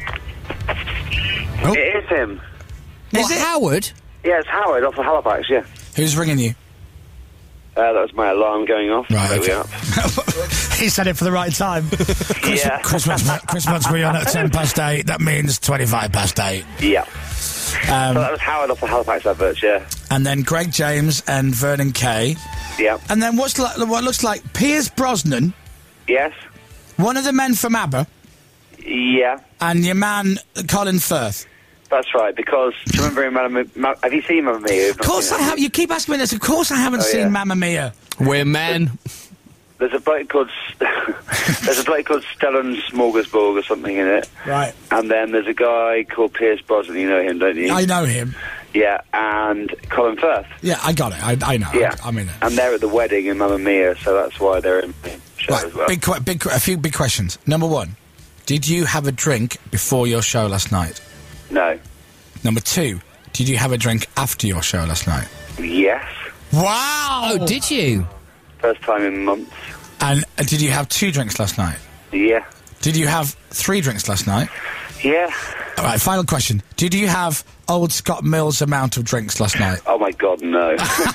Oh. It is him. Is it? Howard? Yeah, it's Howard off of Halifax, yeah. Who's ringing you? Uh, that was my alarm going off. Right, There we okay. are. He said it for the right time. Chris, Yeah. Christmas, Christmas we on at ten past eight. That means twenty-five past eight. Yeah. Um, so that was Howard off the Halifax adverts, yeah. and then Greg James and Vernon Kay. Yeah. And then what's like, what looks like Piers Brosnan, Yes. one of the men from ABBA, Yeah. and your man Colin Firth. That's right, because do you remember in Mamma Ma- have you seen Mamma Mia? Of course I have. You keep asking me this. Of course I haven't Oh, seen yeah. Mamma Mia. We're men. There's a bloke called there's a bloke called Stellan Smorgasborg or something in it, Right. and then there's a guy called Pierce Brosnan. You know him, don't you? I know him. Yeah, and Colin Firth. Yeah, I got it. I, I know. Yeah, I, I mean it. and they're at the wedding in Mamma Mia, so that's why they're in the show Right. as well. Big, que- big, que- a few big questions. Number one, did you have a drink before your show last night? No. Number two, did you have a drink after your show last night? Yes. Wow! Oh, did you? First time in months. And uh, did you have two drinks last night? Yeah. Did you have three drinks last night? Yeah. All right, final question. Did you have old Scott Mills' amount of drinks last night? Oh my God, no.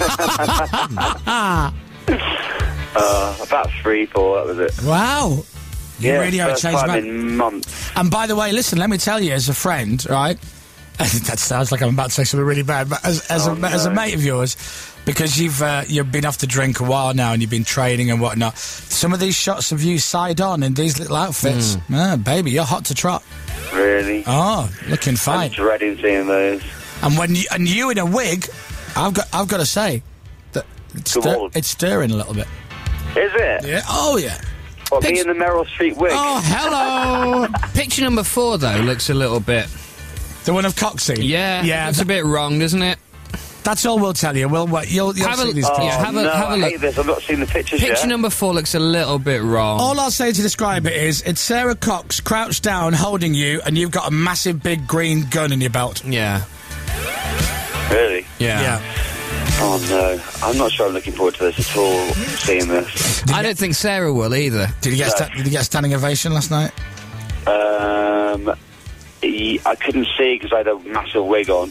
uh, about three, four. That was it. Wow. You Yeah, really are a first changed time man. in months. And by the way, listen, let me tell you, as a friend, right? That sounds like I'm about to say something really bad, but as, as, Oh, a, as a no. mate of yours, because you've uh, you've been off the drink a while now and you've been training and whatnot, some of these shots of you side on in these little outfits, ah, baby, you're hot to trot. Really? Oh, looking I'm fine. dreading seeing those. And when you, and you in a wig, I've got I've got to say that it's, Go stir, on. it's stirring a little bit. Is it? Yeah. Oh yeah. What, me Pic- in the Meryl Streep wig? Oh hello. Picture number four, though, looks a little bit... The one of Coxie. Yeah, yeah. it's a bit wrong, doesn't it? That's all we'll tell you. We'll wait. You'll, you'll Have see a- these Oh, pictures. Yeah, have a- no, have a I look. hate this. I've not seen the pictures Picture yet. number four looks a little bit wrong. All I'll say to describe it is, it's Sarah Cox crouched down holding you, and you've got a massive big green gun in your belt. Yeah. Really? Yeah. Oh no, I'm not sure I'm looking forward to this at all, seeing this. I don't think Sarah will either. Did you get a sta- did you get a standing ovation last night? Um, e- I couldn't see because I had a massive wig on.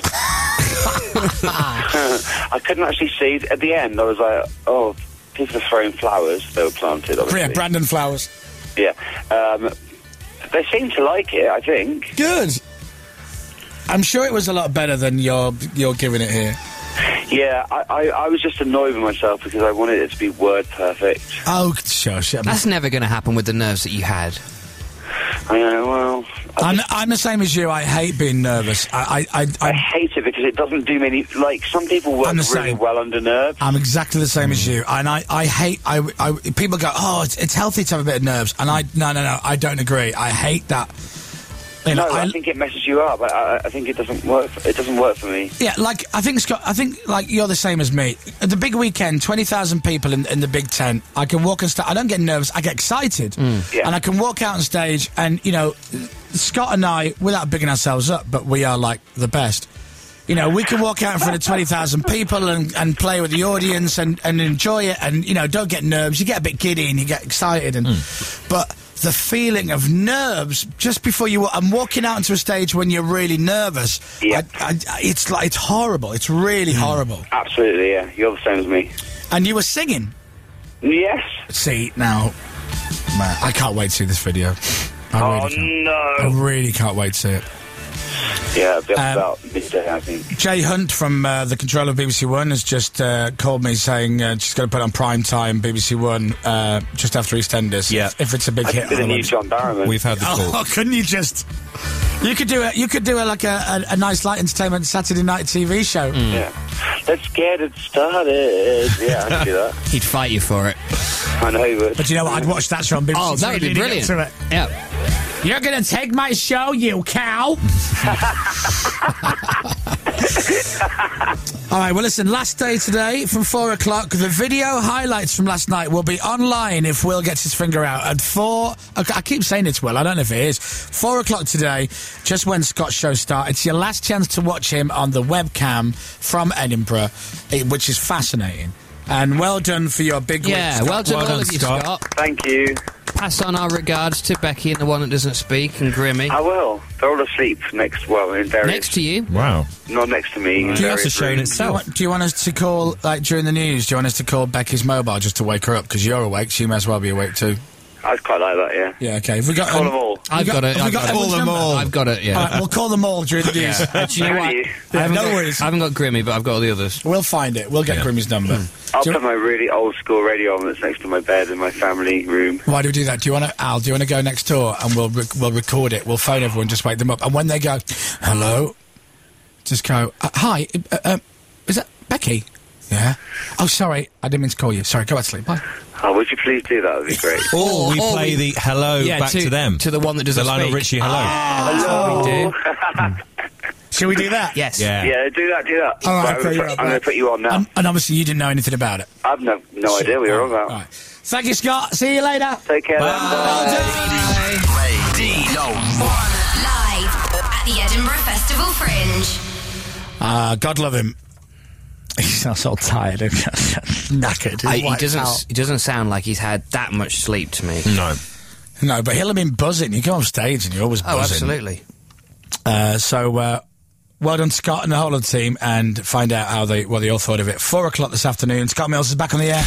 I couldn't actually see. At the end, I was like, oh, people are throwing flowers. They were planted, obviously. Yeah, Brandon Flowers. Yeah. Um, they seem to like it, I think. Good. I'm sure it was a lot better than you're you're giving it here. Yeah, I, I, I was just annoyed with myself because I wanted it to be word perfect. Oh, shush. That's never going to happen with the nerves that you had. I know, well... I, I'm, I'm the same as you. I hate being nervous. I, I, I, I I'm, hate it because it doesn't do me any... Like, some people work I'm the really same. well under nerves. I'm exactly the same as you. And I, I hate... I, I, people go, oh, it's, it's healthy to have a bit of nerves. And I... No, no, no. I don't agree. I hate that. You know, no, I, I- think it messes you up. I, I, I think it doesn't work. For, it doesn't work for me. Yeah, like, I think, Scott, I think, like, you're the same as me. At the big weekend, twenty thousand people in, in the big tent, I can walk on stage, I don't get nervous, I get excited. Yeah. And I can walk out on stage, and, you know, Scott and I, without bigging ourselves up, but we are, like, the best. You know, we can walk out in front of twenty thousand people and, and play with the audience and, and enjoy it, and, you know, don't get nerves. You get a bit giddy and you get excited, and but the feeling of nerves just before you... I'm walking out onto a stage when you're really nervous. Yeah. I, I, it's like, it's horrible. It's really horrible. Absolutely, yeah. You're the same as me. And you were singing. Yes. See, now, man, I can't wait to see this video. I Oh, really can't. no. I really can't wait to see it. Yeah, it'll be Um, about midday, I think. Jay Hunt from uh, the control of B B C One has just uh, called me saying uh, she's going to put it on prime time B B C One uh, just after EastEnders. Yeah. if, if it's a big I hit. could be the new otherwise- John Barrowman. We've had the call. Oh, couldn't you just? You could do it. You could do it like a, a, a nice light entertainment Saturday night T V show. Yeah. Let's get it started. Yeah, I can do that. He'd fight you for it. I know he would. But you know what? I'd watch that show on B B C Oh, that Three would be leading up brilliant. to it. Yeah. You're going to take my show, you cow. All right, well, listen, last day today from four o'clock. The video highlights from last night will be online if Will gets his finger out. At four, I keep saying it's Will, I don't know if it is. Four o'clock today, just when Scott's show starts. It's your last chance to watch him on the webcam from Edinburgh, eh, which is fascinating. And well done for your big Yeah, win, well Scott. done, all of you, Scott. Thank you. Pass on our regards to Becky and the one that doesn't speak, and Grimmy. Oh, I will. They're all asleep next, well, in various... Next to you. Wow. Not next to me. in Do you, various That's a show in rooms. do, you itself. want, do you want us to call, like, during the news, do you want us to call Becky's mobile just to wake her up? Because you're awake, she may as well be awake too. I'd quite like that, yeah. Yeah, okay. Have we got... Call um, them all. I've got, it. have we I've got got it. everyone's Call them number? all. I've got it, yeah. All right, we'll call them all during the news. Uh, do you know what? Thank you. I haven't No got, worries. I haven't got Grimmy, but I've got all the others. We'll find it. We'll get Yeah. Grimmy's number. I'll Do you- put my really old school radio on that's next to my bed in my family room. Why do we do that? Do you want to, Al? Do you want to go next door and we'll rec- we'll record it? We'll phone everyone, just wake them up, and when they go, hello, just go, uh, hi, uh, uh, is that Becky? Yeah. Oh, sorry, I didn't mean to call you. Sorry, go back to sleep. Bye. Oh, would you please do that? That would be great. Or we or play we- the hello Yeah, back to- to, them. to the one that doesn't The Lionel speak. Richie hello. Hello. we do. Shall we do that? Yes. Yeah. Yeah, do that, do that. All right, Right, okay, I'm you're gonna up, put- I'm going right. to put you on now. And, and obviously you didn't know anything about it. I've no, no idea what you're on about. All right. Thank you, Scott. See you later. Take care. then. Well done. Radio one. Live at the Edinburgh Festival Fringe. Uh, God love him. He sounds so tired and knackered. His I, he wife's doesn't. out. He doesn't sound like he's had that much sleep to me. No. No, but he'll have been buzzing. You go on stage and you're always buzzing. Oh, absolutely. Uh, so, uh, well done, Scott and the whole of the team, and find out how they what they all thought of it. Four o'clock this afternoon. Scott Mills is back on the air.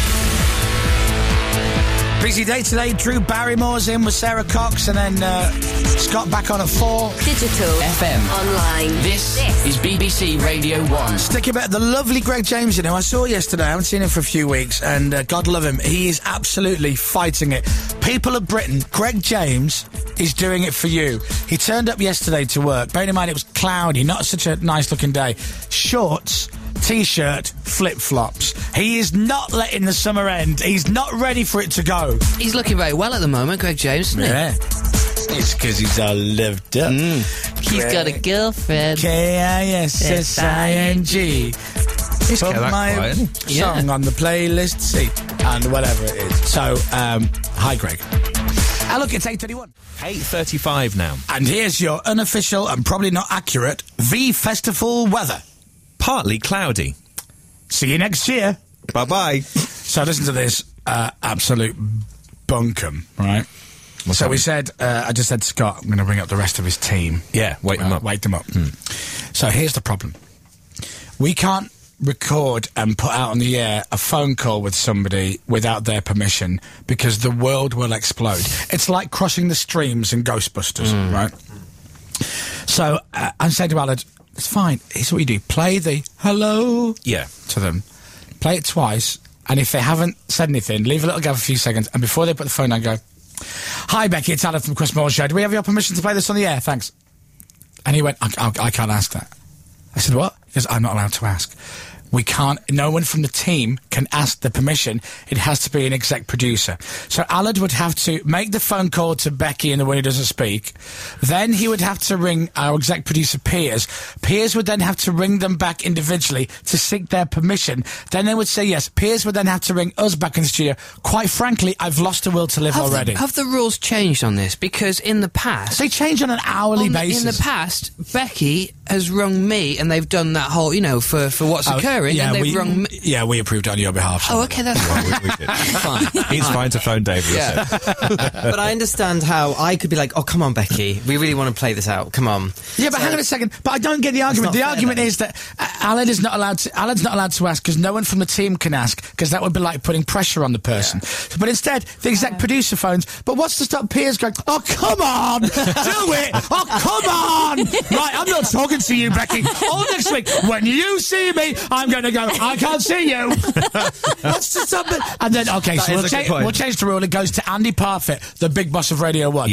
Busy day today. Drew Barrymore's in with Sarah Cox, and then uh, Scott back on at four. Digital. F M. Online. This is B B C Radio one. Stick about the lovely Greg James, you know, I saw yesterday. I haven't seen him for a few weeks, and uh, God love him. He is absolutely fighting it. People of Britain, Greg James is doing it for you. He turned up yesterday to work. Bearing in mind it was cloudy, not such a nice looking day. Shorts, T-shirt, flip-flops. He is not letting the summer end. He's not ready for it to go. He's looking very well at the moment, Greg James, isn't Yeah. It's because he's all lived up. he? He's got a girlfriend. K I S S I N G. Put okay, that my quiet. song Yeah. on the playlist, see, and whatever it is. So, um, hi, Greg. Ah, look, it's eight thirty-one. eight thirty-five now. And here's your unofficial and probably not accurate V Festival weather. Partly cloudy. See you next year. Bye-bye. So listen to this uh, absolute bunkum, right? What's so we happening? said, uh, I just said to Scott, I'm going to bring up the rest of his team. Yeah, wake them Well, up. Wake them up. So here's the problem. We can't record and put out on the air a phone call with somebody without their permission because the world will explode. It's like crossing the streams in Ghostbusters, right? So uh, I'm saying to Alad, it's fine. Here's what you do. Play the hello Yeah. to them. Play it twice. And if they haven't said anything, leave a little gap for a few seconds. And before they put the phone down, go, hi, Becky, it's Alan from Chris Moore Show. Do we have your permission to play this on the air? Thanks. And he went, I, I, I can't ask that. I said, what? He goes, I'm not allowed to ask. We can't, no one from the team can ask the permission. It has to be an exec producer. So Alad would have to make the phone call to Becky and the one who doesn't speak. Then he would have to ring our exec producer Piers. Piers would then have to ring them back individually to seek their permission. Then they would say yes. Piers would then have to ring us back in the studio. Quite frankly, I've lost a will to live Have already. the, have the rules changed on this? Because in the past... They change on an hourly on the- basis. In the past, Becky has rung me and they've done that whole, you know, for, for what's Oh, occurring, yeah, and they've we, rung me... Yeah, we approved on your behalf. Oh, okay, that's fine. we, we did. fine. He's fine to phone David. Yeah. But I understand how I could be like, oh, come on, Becky. We really want to play this out. Come on. Yeah, but So- hang on a second. But I don't get the argument. not The fair, argument then. is that uh, Alan is not allowed to. Alan's not allowed to ask because no one from the team can ask because that would be like putting pressure on the person. So, but instead, the exec producer phones. But what's to stop Piers going? Oh, come on, do it! Oh, come on! Right, I'm not talking to you, Becky. All next week, when you see me, I'm going to go. I can't see you. What's to stop it? And then, okay, That so is we'll, a good cha- point. we'll change the rule. It goes to Andy Parfit, the big boss of Radio One. Yeah.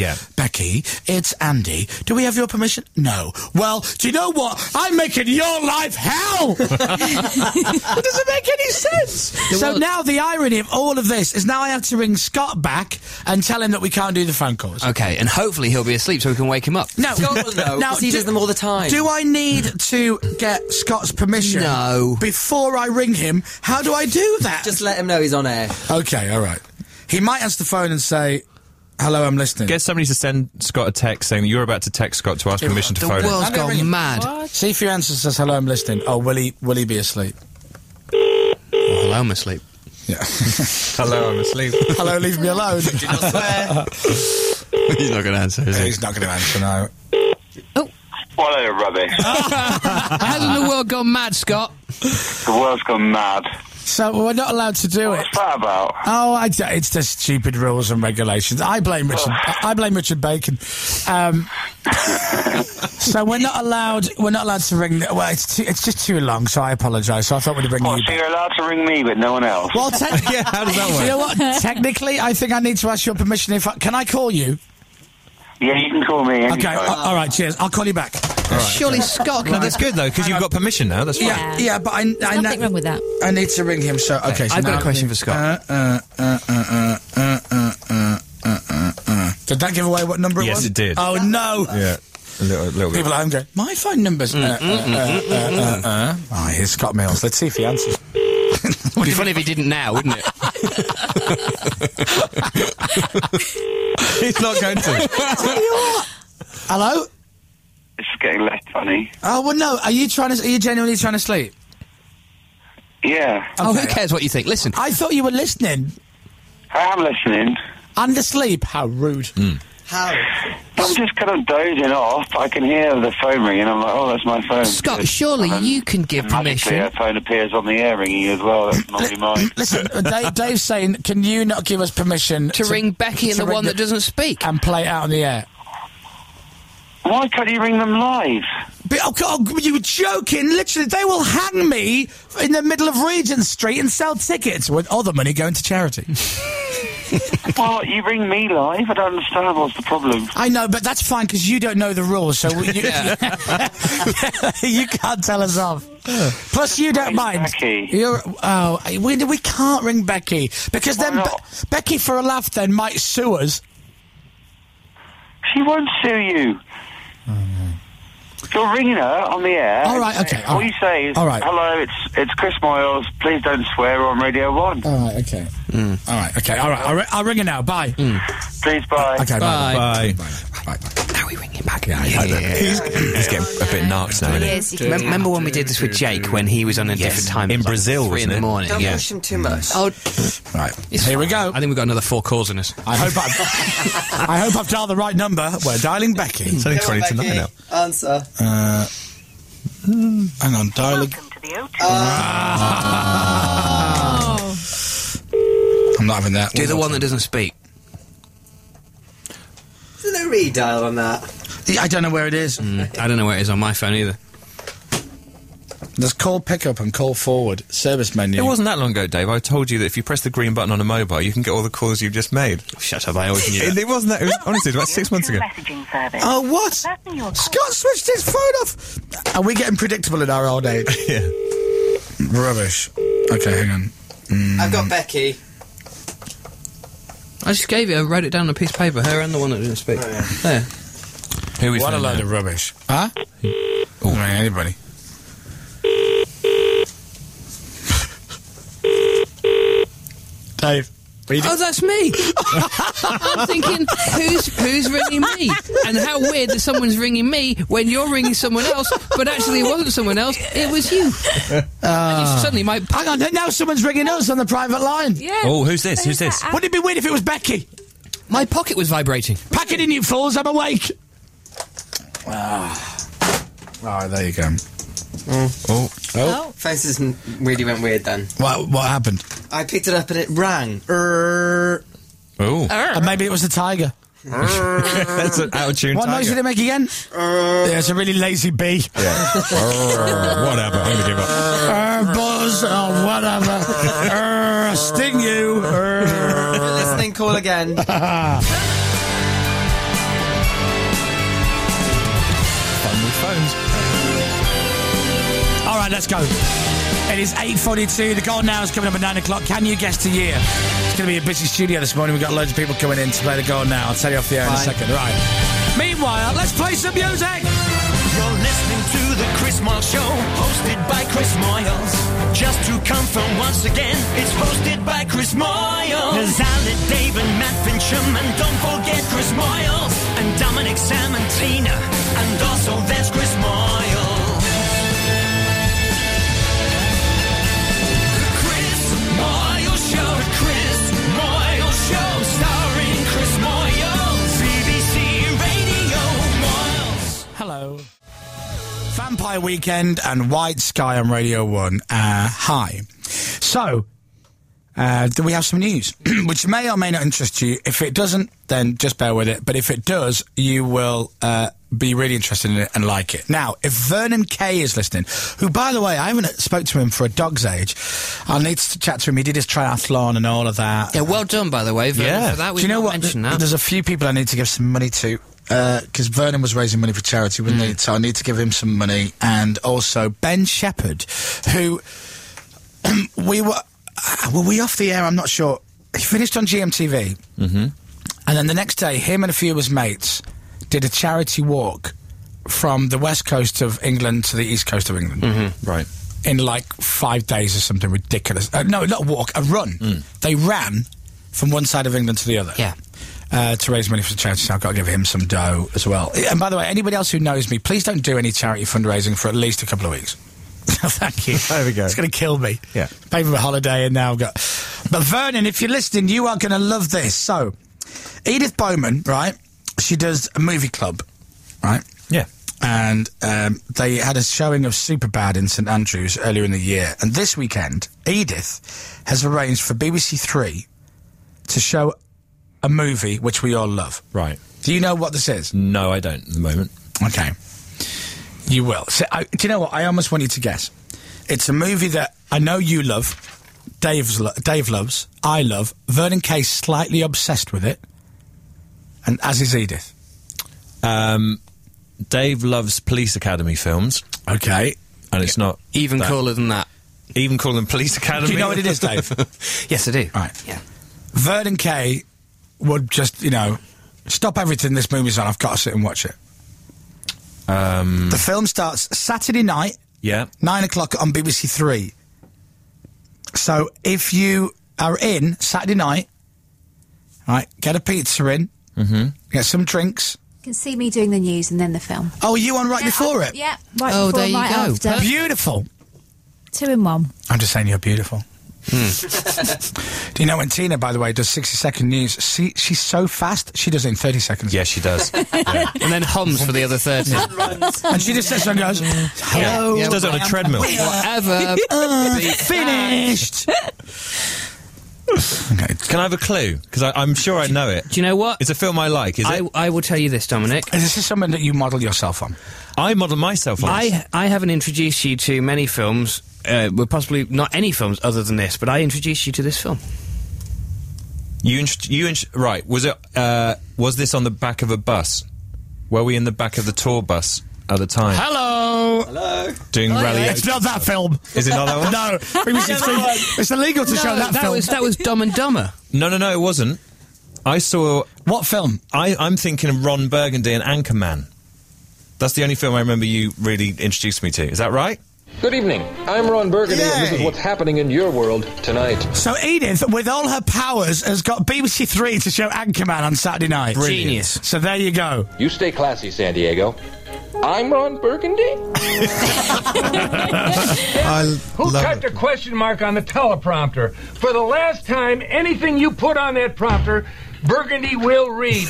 Becky, it's Andy. Do we have your permission? No. Well, do you know what? I'm making your life hell! It doesn't make any sense! So now the irony of all of this is now I have to ring Scott back and tell him that we can't do the phone calls. Okay, and hopefully he'll be asleep so we can wake him up. No. God will know, Now, 'cause he do- does them all the time. Do I need to get Scott's permission? No. Before I ring him? How do I do that? Just let him know he's on air. Okay, all right. He might answer the phone and say, hello, I'm listening. Get somebody to send Scott a text saying that you're about to text Scott to ask permission to The phone him. world's I'm gonna ring gone him. mad. See if your answer says, hello, I'm listening. Oh, will he, will he be asleep? Oh, hello, I'm asleep. Yeah. Hello, I'm asleep. Hello, leave me alone. He's not going to answer, is he? He's not going to answer, no. What a rubbish. Hasn't the world gone mad, Scott? The world's gone mad. So we're not allowed to do it. What's that about? Oh, I, it's just stupid rules and regulations. I blame Richard. I blame Richard Bacon. Um, so we're not allowed. We're not allowed to ring. Well, it's too, it's just too long. So I apologise. So I thought we'd bring What, you. so you're allowed to ring me, but no one else? Well, te- Yeah, how does that work? You know what? Technically, I think I need to ask your permission. If I, can I call you? Yeah, you can call me anytime. Okay. a- all right. Cheers. I'll call you back. Surely Scott No, can... that's good though, because you've got permission now. That's fine. Yeah. Yeah, but I. I There's nothing wrong with that. I need to ring him. So okay. So I've got now a question I for think- Scott. Uh, uh, uh, uh, uh, uh, uh, uh, uh, uh. Did that give away what number it Yes, was? it did. Oh no. Yeah, a little, little bit. People at home go, my phone number's. Uh, uh, uh, uh, uh, uh. Oh, here's Scott Mills. Let's see if he answers. Would be funny if he didn't now, wouldn't it? He's not going to. Hello? It's getting less funny. Oh, well, no. Are you trying to, are you genuinely trying to sleep? Yeah. Oh, who cares what you think? Listen. I thought you were listening. I am listening. And asleep? How rude. How? I'm just kind of dozing off. I can hear the phone ringing. I'm like, oh, that's my phone. Scott, surely And then you can give magically, permission. a phone appears on the air ringing as well. That's not really mine. Listen, uh, Dave, Dave's saying, can you not give us permission To ring Becky and to the ring one that doesn't speak. and play it out on the air? Why can't you ring them live? But, oh, God, you were joking. Literally, they will hang me in the middle of Regent Street and sell tickets with all the money going to charity. Well, you ring me live. I don't understand. What's the problem? I know, but that's fine because you don't know the rules, so we, you, you can't tell us off. Plus, you don't Ring mind. Becky. You're, oh, we, we can't ring Becky because Why then Be- not? Becky, for a laugh, then might sue us. She won't sue you. You're ringing her on the air. All right, okay, all All right. you say is, All right. hello, it's it's Chris Moyles. Please don't swear on Radio one. All right, okay. All right, okay. All right, I'll, ri- I'll ring her now. Bye. Please, bye. Okay, bye. Bye. Bye. Bye. Bye. Now we ring him back. Yeah, yeah, yeah. He's, he's getting a bit narked now, isn't he? Yes, you can Mem- do remember that. when we did this with Jake when he was on a different time? In It was like Brazil, three in wasn't the it? morning. Don't Yeah. push him too much. Oh, Right. it's Here we fine. go. I think we've got another four calls in us. I hope I've, I hope I've dialed the right number. We're dialing Becky. It's only twenty to nine now. Answer. Uh, hang on, dialing. I'm not having that. Do the one that doesn't speak. There's no redial on that. Yeah, I don't know where it is. Mm, I don't know where it is on my phone either. There's call pickup and call forward. Service menu. It wasn't that long ago, Dave. I told you that if you press the green button on a mobile, you can get all the calls you've just made. Shut up, I always knew It, that. it wasn't that. It was, honestly, it was about six months ago. Oh, what? Scott switched his phone off. Are we getting predictable in our old age? Yeah. Rubbish. Okay, hang on. Mm. I've got Becky. I just gave it, I wrote it down on a piece of paper, her and the one that didn't speak. Oh, yeah. There. Who we What a found load out? of rubbish. Huh? Oh, man, anybody. Dave. what are you Oh, doing? that's me! I'm thinking, who's who's ringing me? And how weird that someone's ringing me when you're ringing someone else, but actually it wasn't someone else, it was you. Ah. Suddenly my... Hang on, now someone's ringing us on the private line. Yeah. Oh, who's this? Who's this? Wouldn't it be weird if it was Becky? My pocket was vibrating. Pack it in, you fools, I'm awake. Ah. Alright, there you go. Oh. Oh. Oh. Faces n- really went weird then. What, what happened? I picked it up and it rang. Er. Oh. And maybe it was the tiger. That's an out of tune. What noise did it make again? Yeah, it's a really lazy bee. Yeah. Whatever. I'm gonna give up. Er, buzz, oh, whatever. Er, sting you. Er. Listening call again. phones. All right, let's go. It is eight forty-two. The Golden Hour is coming up at nine o'clock. Can you guess the year? It's going to be a busy studio this morning. We've got loads of people coming in to play the Golden Hour. I'll tell you off the air in a second. Right. Meanwhile, let's play some music. You're listening to the Chris Moyle Show, hosted by Chris Moyles. Just to confirm once again, it's hosted by Chris Moyles. There's Ali, Dave, and Matt Fincham, and don't forget Chris Moyles. And Dominic, Sam, and Tina, and also there's Chris Moyles. The Chris Moyle Show, the Chris Moyle Show, starring Chris Moyles, B B C Radio Moyles. Hello. Vampire Weekend and White Sky on Radio one. Uh, hi. So, uh, do we have some news? Which may or may not interest you. If it doesn't, then just bear with it. But if it does, you will uh, be really interested in it and like it. Now, if Vernon Kay is listening, who, by the way, I haven't spoke to him for a dog's age. I'll need to chat to him. He did his triathlon and all of that. Yeah, well done, by the way, Vernon, yeah. for that. Do We've you know not what? mentioned that. There's a few people I need to give some money to. Because uh, Vernon was raising money for charity, wasn't mm. he? So I need to give him some money. And also Ben Shepherd, who we were... Uh, were we off the air? I'm not sure. He finished on G M T V. Mm-hmm. And then the next day, him and a few of his mates did a charity walk from the west coast of England to the east coast of England. Mm-hmm. Right. In like five days or something ridiculous. Uh, no, not a walk, a run. Mm. They ran from one side of England to the other. Yeah. Uh, to raise money for the charity, so I've got to give him some dough as well. And by the way, anybody else who knows me, please don't do any charity fundraising for at least a couple of weeks. Thank you. There we go. It's going to kill me. Yeah. Paid for a holiday and now I've got... But Vernon, if you're listening, you are going to love this. So, Edith Bowman, right, she does a movie club, right? Yeah. And um, they had a showing of Superbad in St Andrews earlier in the year. And this weekend, Edith has arranged for B B C Three to show a movie which we all love. Right. Do you know what this is? No, I don't at the moment. Okay. You will. So, I, do you know what? I almost want you to guess. It's a movie that I know you love, Dave's lo- Dave loves, I love, Vernon Kay's slightly obsessed with it, and as is Edith. Um, Dave loves Police Academy films. Okay. And it's not... Even that. cooler than that. Even cooler than Police Academy? Do you know what it is, Dave? Yes, I do. Right. Yeah. Vernon Kay would just, you know, stop everything this movie's on. I've got to sit and watch it. Um, the film starts Saturday night, yeah, nine o'clock on B B C Three. So if you are in Saturday night, right, get a pizza in, mm-hmm. get some drinks. You can see me doing the news and then the film. Oh, are you on right yeah, before I, it? Yeah, right oh, before, there you right go. after. Beautiful. Two in one. I'm just saying you're beautiful. Hmm. Do you know when Tina, by the way, does sixty second news? See, she's so fast, she does it in thirty seconds. Yeah, she does. Yeah. And then hums for the other thirty. And she just sits there and goes, hello. Yeah. She does it on a treadmill. Whatever. Uh, finished. Okay. Can I have a clue? Because I'm sure I know it. Do you know what? It's a film I like, is I, it? I will tell you this, Dominic. Is this something that you model yourself on? I model myself on this. I, I haven't introduced you to many films, uh, well, possibly not any films other than this, but I introduced you to this film. You, int- you int- right, was it, uh, was this on the back of a bus? Were we in the back of the tour bus at the time? Hello. Hello. Doing oh, rally. Yeah. It's not that film. Is it not that one? No. It's, it's illegal to no, show that, that film. Was, that was Dumb and Dumber. No, no, no, it wasn't. I saw... What film? I, I'm thinking of Ron Burgundy and Anchorman. That's the only film I remember you really introduced me to. Is that right? Good evening. I'm Ron Burgundy, Yay. and this is what's happening in your world tonight. So Edith, with all her powers, has got B B C Three to show Anchorman on Saturday night. Brilliant. Genius. So there you go. You stay classy, San Diego. I'm Ron Burgundy. I Who love typed it. a question mark on the teleprompter? For the last time, anything you put on that prompter, Burgundy will read.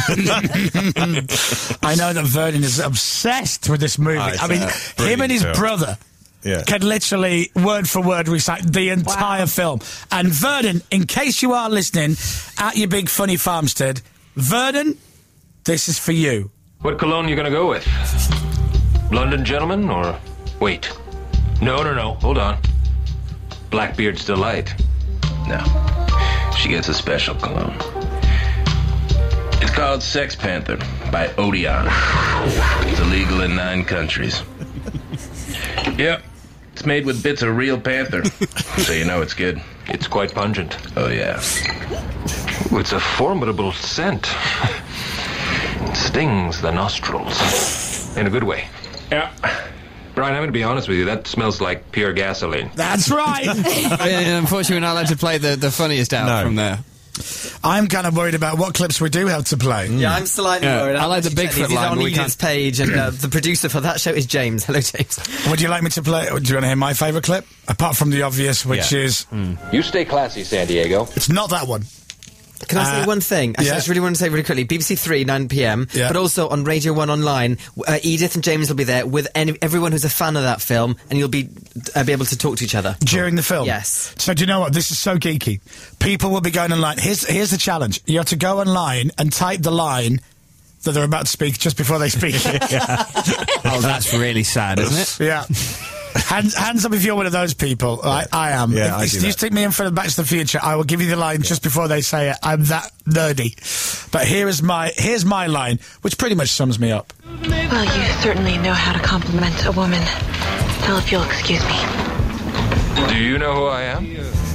I know that Vernon is obsessed with this movie. Oh, I mean, him and his film. brother Yeah. can literally, word for word, recite the entire wow. film. And Vernon, in case you are listening at your big funny farmstead, Vernon, this is for you. What cologne you gonna go with? London Gentleman or... Wait. No, no, no. Hold on. Blackbeard's Delight. No. She gets a special cologne. It's called Sex Panther by Odeon. It's illegal in nine countries. Yep. It's made with bits of real panther, so you know it's good. It's quite pungent. Oh, yeah. Ooh, it's a formidable scent. It stings the nostrils. In a good way. Yeah. Brian, I'm going to be honest with you. That smells like pure gasoline. That's right. Yeah, unfortunately, we're not allowed to play the, the funniest out No. from there. I'm kind of worried about what clips we do have to play. Yeah, I'm slightly Yeah, worried. I like the actually Bigfoot checked these. line, He's on but we Edith's page, and uh, the producer for that show is James. Hello, James. Would you like me to play? Do you want to hear my favourite clip? Apart from the obvious, which Yeah. is... You stay classy, San Diego. It's not that one. Can I say Uh, one thing? I yeah. just really want to say really quickly. B B C Three, nine p.m. Yeah. But also on Radio One Online, uh, Edith and James will be there with any, everyone who's a fan of that film, and you'll be uh, be able to talk to each other During the film? Yes. So do you know what? This is so geeky. People will be going online. Here's, here's the challenge. You have to go online and type the line that they're about to speak just before they speak. Oh, that's really sad, isn't it? Yeah. Hands, hands up if you're one of those people. I, I am. Yeah, if, I if do you that. stick me in for the Back to the Future, I will give you the line just before they say it. I'm that nerdy. But here is my here's my line, which pretty much sums me up. Well, you certainly know how to compliment a woman. Now, if you'll excuse me. Do you know who I am?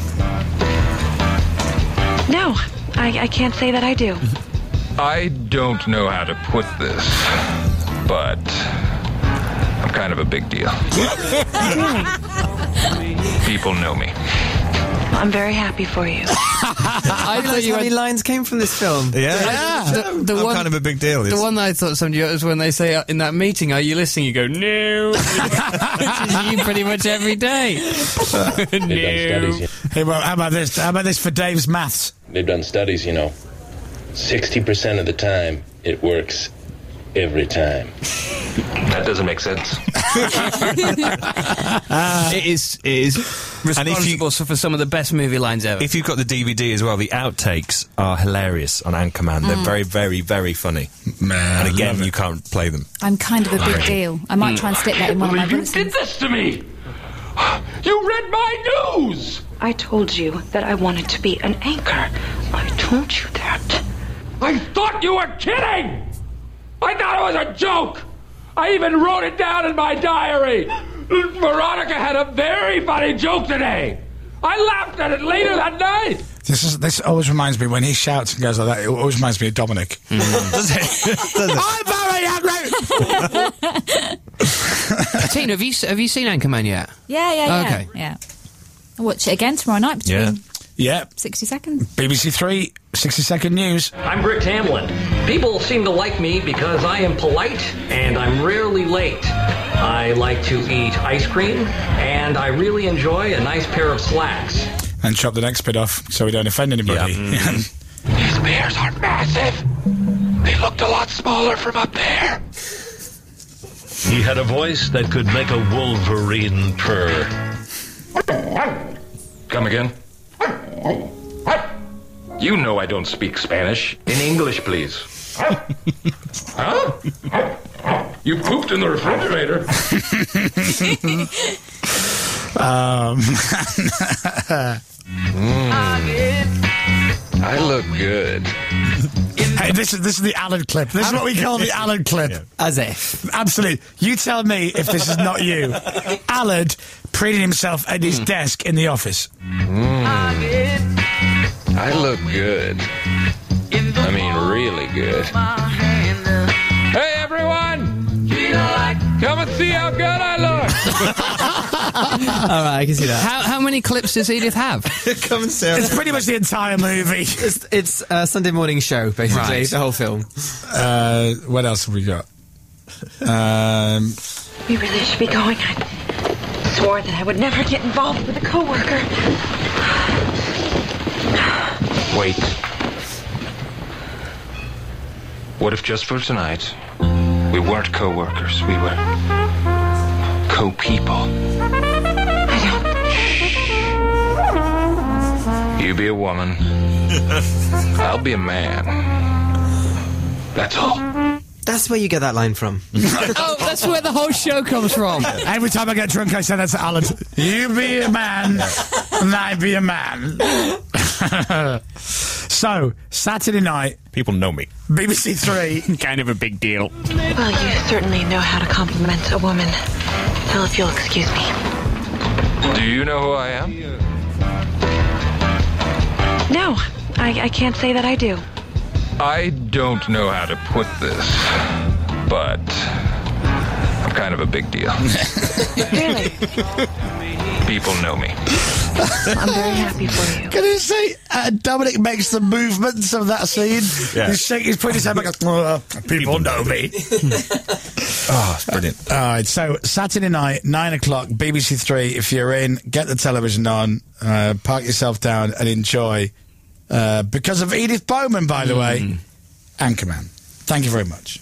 No, I, I can't say that I do. I don't know how to put this, but I'm kind of a big deal. People know me. Well, I'm very happy for you. I thought you how many lines came from this film. Yeah. The, the I'm one, kind of a big deal. The It's- one that I thought somebody was when they say uh, in that meeting, "Are you listening?" You go, "No." Which is you pretty much every day. No. Hey, well, how about this? How about this for Dave's maths? They've done studies, you know. sixty percent of the time, it works every time. That doesn't make sense. it is it is responsible for some of the best movie lines ever. If you've got the D V D as well, the outtakes are hilarious on Anchorman. They're Mm. very, very, very funny. Man, and again, love you it. can't play them. I'm kind of a big deal. I might try and slip that in one of my You bulletins. did this to me! You read my news! I told you that I wanted to be an anchor. I told you that. I thought you were kidding! I thought it was a joke! I even wrote it down in my diary! Veronica had a very funny joke today! I laughed at it later that night! This is this always reminds me when he shouts and goes like that. It always reminds me of Dominic. Does it? I'm very angry. Tina, have you s- have you seen Anchorman yet? Yeah, yeah, yeah. Okay. Yeah. I'll watch it again tomorrow night between Yeah. sixty seconds. B B C Three, sixty second news. I'm Rick Tamlin. People seem to like me because I am polite and I'm rarely late. I like to eat ice cream and I really enjoy a nice pair of slacks. And chop the next bit off so we don't offend anybody. These bears are massive! They looked a lot smaller from up there. He had a voice that could make a wolverine purr. Come again? You know I don't speak Spanish. In English, please. Huh? You pooped in the refrigerator. um, I look good. Hey, this is this is the Alan clip. This is what we call the Alan clip. As if. Absolutely. You tell me if this is not you. Alan preening himself at his desk in the office. I look good. I mean, really good. Hey, everyone! Come and see how good I look! All right, I can see that. How how many clips does Edith have? Come and see. It's pretty much the entire movie. It's, it's a Sunday morning show, basically, Right. the whole film. Uh, what else have we got? Um, We really should be going. I swore that I would never get involved with a coworker. Wait. What if just for tonight, we weren't co-workers, we were co-people? You be a woman, I'll be a man. That's all. That's where you get that line from. Oh, that's where the whole show comes from. Every time I get drunk, I say that to Alan. You be a man, and I be a man. So, Saturday night. People know me. B B C Three. Kind of a big deal. Well, you certainly know how to compliment a woman. Well, if you'll excuse me. Do you know who I am? No, I, I can't say that I do. I don't know how to put this, but I'm kind of a big deal. Really? People know me. I'm very happy for you. Can you see uh, Dominic makes the movements of that scene? Yeah. He's shaking, he's putting his head back. Oh, people know me. Oh, it's brilliant. All right, so Saturday night, nine o'clock, B B C Three. If you're in, get the television on, uh, park yourself down and enjoy. Uh, because of Edith Bowman, by the Mm. way, Anchorman. Thank you very much.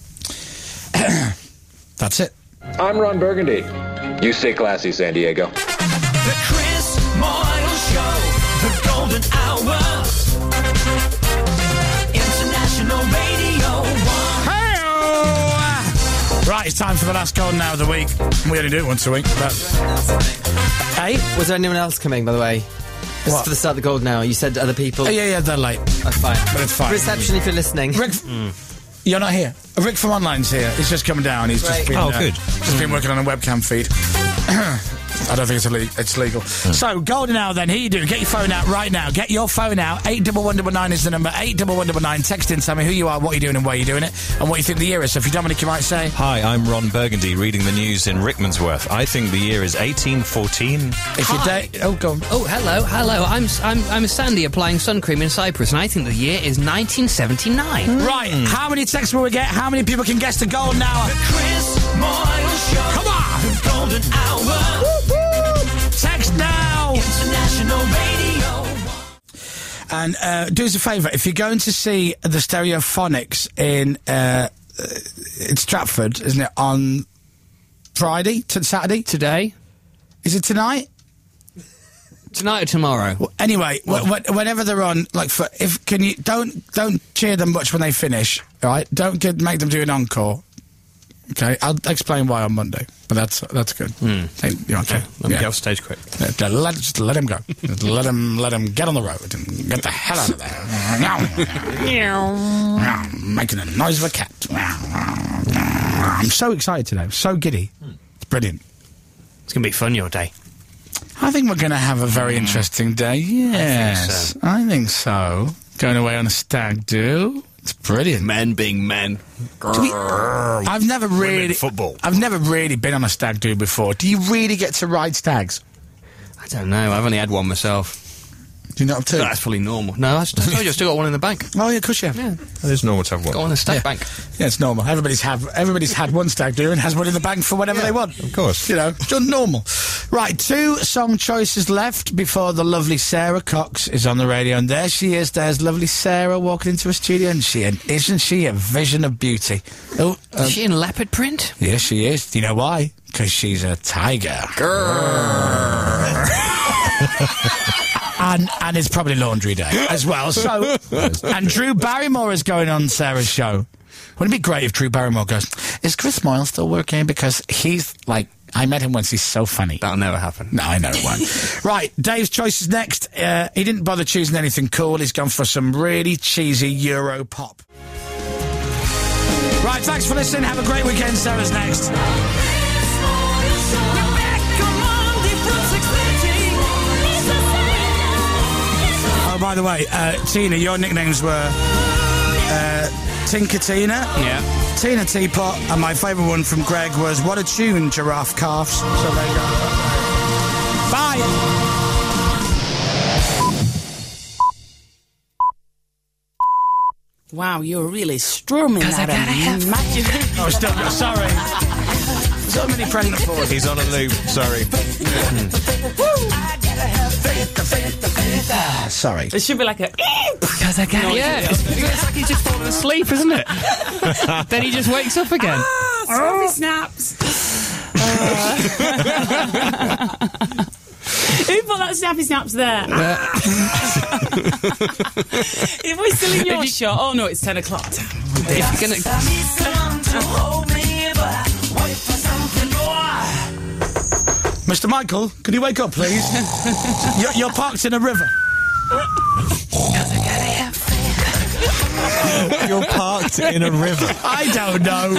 That's it. I'm Ron Burgundy. You stay classy, San Diego. The Chris Moyle Show, the golden hour. International Radio One. Hey-o! Right, it's time for the last golden hour of the week. We only do it once a week, but... Hey? Was there anyone else coming, by the way? This is What? for the start of the gold now. You said other people. Oh, yeah, yeah, they're late. That's fine. But it's fine. Reception if you're listening. Rick, you're not here. Rick from Online's here. He's just coming down. He's just Great. been, Oh, uh, good. just been working on a webcam feed. I don't think it's, ille- it's legal. So, golden hour then. Here you do. Get your phone out right now. Get your phone out. eight one one nine nine is the number. eight one one nine nine. Text in, tell me who you are, what you're doing and where you're doing it, and what you think the year is. So if you're Dominic, you might say... Hi, I'm Ron Burgundy, reading the news in Rickmansworth. I think the year is eighteen fourteen. If you're Hi. da- Oh, go on. Oh, hello, hello. I'm I'm I'm Sandy applying sun cream in Cyprus, and I think the year is nineteen seventy-nine. Right. How many texts will we get? How many people can guess the golden hour? The Chris Moyle Show. Come on! The golden hour. Text now! International Radio. And uh, do us a favour, if you're going to see the Stereophonics in uh, uh, in Stratford, isn't it, on Friday, to Saturday? Today? Is it tonight? Tonight or tomorrow? Well, anyway, wh- wh- whenever they're on, like, for, if can you don't don't cheer them much when they finish, all right? Don't get, make them do an encore. Okay, I'll explain why on Monday, but that's that's good. Mm. Hey, you're okay. Let me Yeah. get off stage quick. Let, let, just let him go. Just let him let him get on the road and get the hell out of there. Making a noise of a cat. I'm so excited today. I'm so giddy. It's brilliant. It's going to be fun, your day. I think we're going to have a very interesting day. Yes, I think so. Going away on a stag do. It's brilliant. Men being men. We- I've never really football. I've never really been on a stag do before. Do you really get to ride stags? I don't know. I've only had one myself. Do you not have two? That's probably normal. No, I told you I still got one in the bank. Oh yeah, of course you have. Yeah. It is normal to have one. Got one in the stack Yeah. bank. Yeah, it's normal. Everybody's have everybody's had one stag do and has one in the bank for whatever they want. Of course. You know, just normal. Right, two song choices left before the lovely Sarah Cox is on the radio, and there she is. There's lovely Sarah walking into a studio, and she and isn't she a vision of beauty? Oh, um, Is she in leopard print? yes, she is. Do you know why? Because she's a tiger. And, and it's probably laundry day as well. So, and Drew Barrymore is going on Sarah's show. Wouldn't it be great if Drew Barrymore goes, is Chris Moyle still working? Because he's like, I met him once, he's so funny. That'll never happen. No, I know it won't. Right, Dave's choice is next. Uh, he didn't bother choosing anything cool. He's gone for some really cheesy Euro pop. Right, thanks for listening. Have a great weekend. Sarah's next. Oh, by the way, uh, Tina, your nicknames were uh, Tinker Tina, Yeah. Tina Teapot, and my favourite one from Greg was What a Tune, Giraffe Calves. So there you go. Bye! Wow, you're really strumming that. Imagine. Oh, still go. Sorry. So many pregnant pauses. He's on a loop. Sorry. Sorry. It should be like a. Because I can't. Yeah. It's, it's like he's just falling asleep, isn't it? Then he just wakes up again. Ah, snappy snaps. Uh, Who put that snappy snaps there? If we're still in your shot, oh no, it's ten o'clock. If you're gonna. Mister Michael, can you wake up, please? you're, you're parked in a river. Because I gotta have You're parked in a river. I don't know.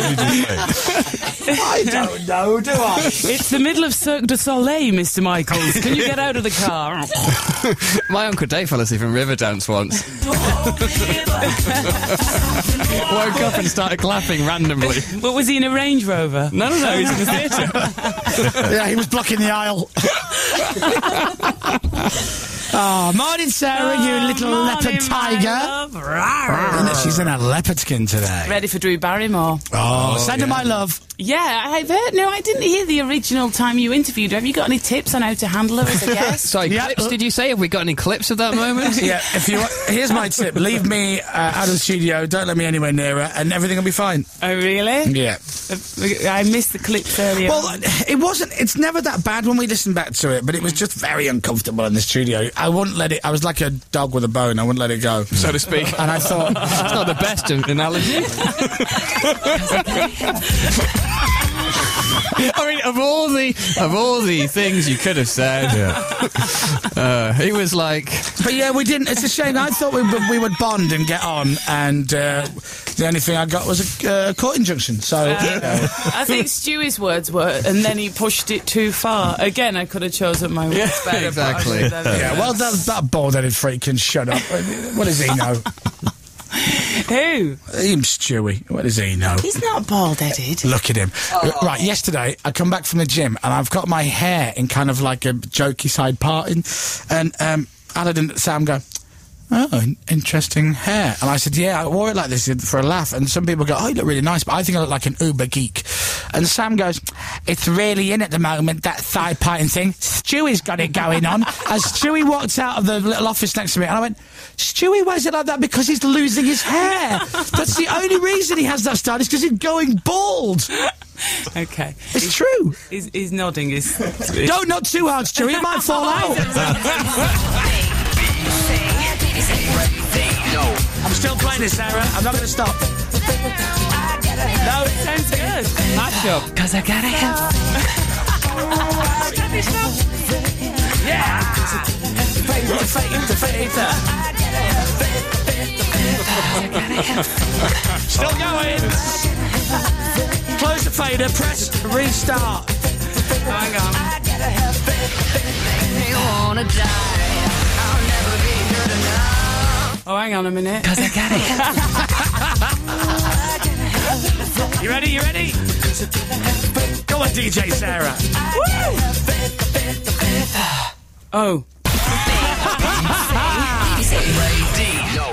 I don't know, do I? It's the middle of Cirque du Soleil, Mister Michaels. Can you get out of the car? My Uncle Dave fell asleep in river dance once. Woke up and started clapping randomly. What, was he in a Range Rover? No, no, no, he was in the theatre. Yeah, he was blocking the aisle. Oh, morning, Sarah, Oh, you little morning, leopard tiger. my love. She's in a leopard skin today. Ready for Drew Barrymore. Oh, send her my love. Yeah, I've heard. No, I didn't hear the original time you interviewed her. Have you got any tips on how to handle her as a guest? Sorry, clips, did you say? Have we got any clips of that moment? Yeah, if you want, here's my tip. Leave me uh, out of the studio, don't let me anywhere near her, and everything will be fine. Oh, really? Yeah. Uh, I missed the clips earlier. Well, it wasn't, it's never that bad when we listen back to it, but it was just very uncomfortable in the studio. I wouldn't let it, I was like a dog with a bone, I wouldn't let it go. So to speak. And I thought... It's not the best analogy. I mean, of all the of all the things you could have said, Yeah. uh, he was like, But yeah, we didn't, it's a shame. I thought we would, we would bond and get on, and uh, the only thing I got was a uh, court injunction, so... Uh, you know. I think Stewie's words were, and then he pushed it too far. Again, I could have chosen my words Yeah, better. exactly. but I would have- Yeah, well, that, that bald-headed freak can shut up. What does he know? Who? Him, Stewie. What does he know? He's not bald-headed. Look at him. Right, yesterday, I come back from the gym, and I've got my hair in kind of like a jokey side parting, and um, Alan and Sam go, oh, in- interesting hair. And I said, yeah, I wore it like this for a laugh. And some people go, oh, you look really nice, but I think I look like an uber geek. And Sam goes, it's really in at the moment, that thigh parting thing. Stewie's got it going on. As Stewie walked out of the little office next to me, and I went, Stewie, why is it like that? Because he's losing his hair. That's the only reason he has that style, is because he's going bald. Okay. It's he's, true. He's, he's nodding. He's, Don't nod too hard, Stewie, it might fall out. I'm still playing this, Sarah. I'm not going to stop. No, it sounds good. match up. Because I gotta have... Yeah! Still going! Close the fader, press restart. Hang on. Oh, hang on a minute. Because I gotta You ready? You ready? Go on, D J Sarah. Oh. Radio.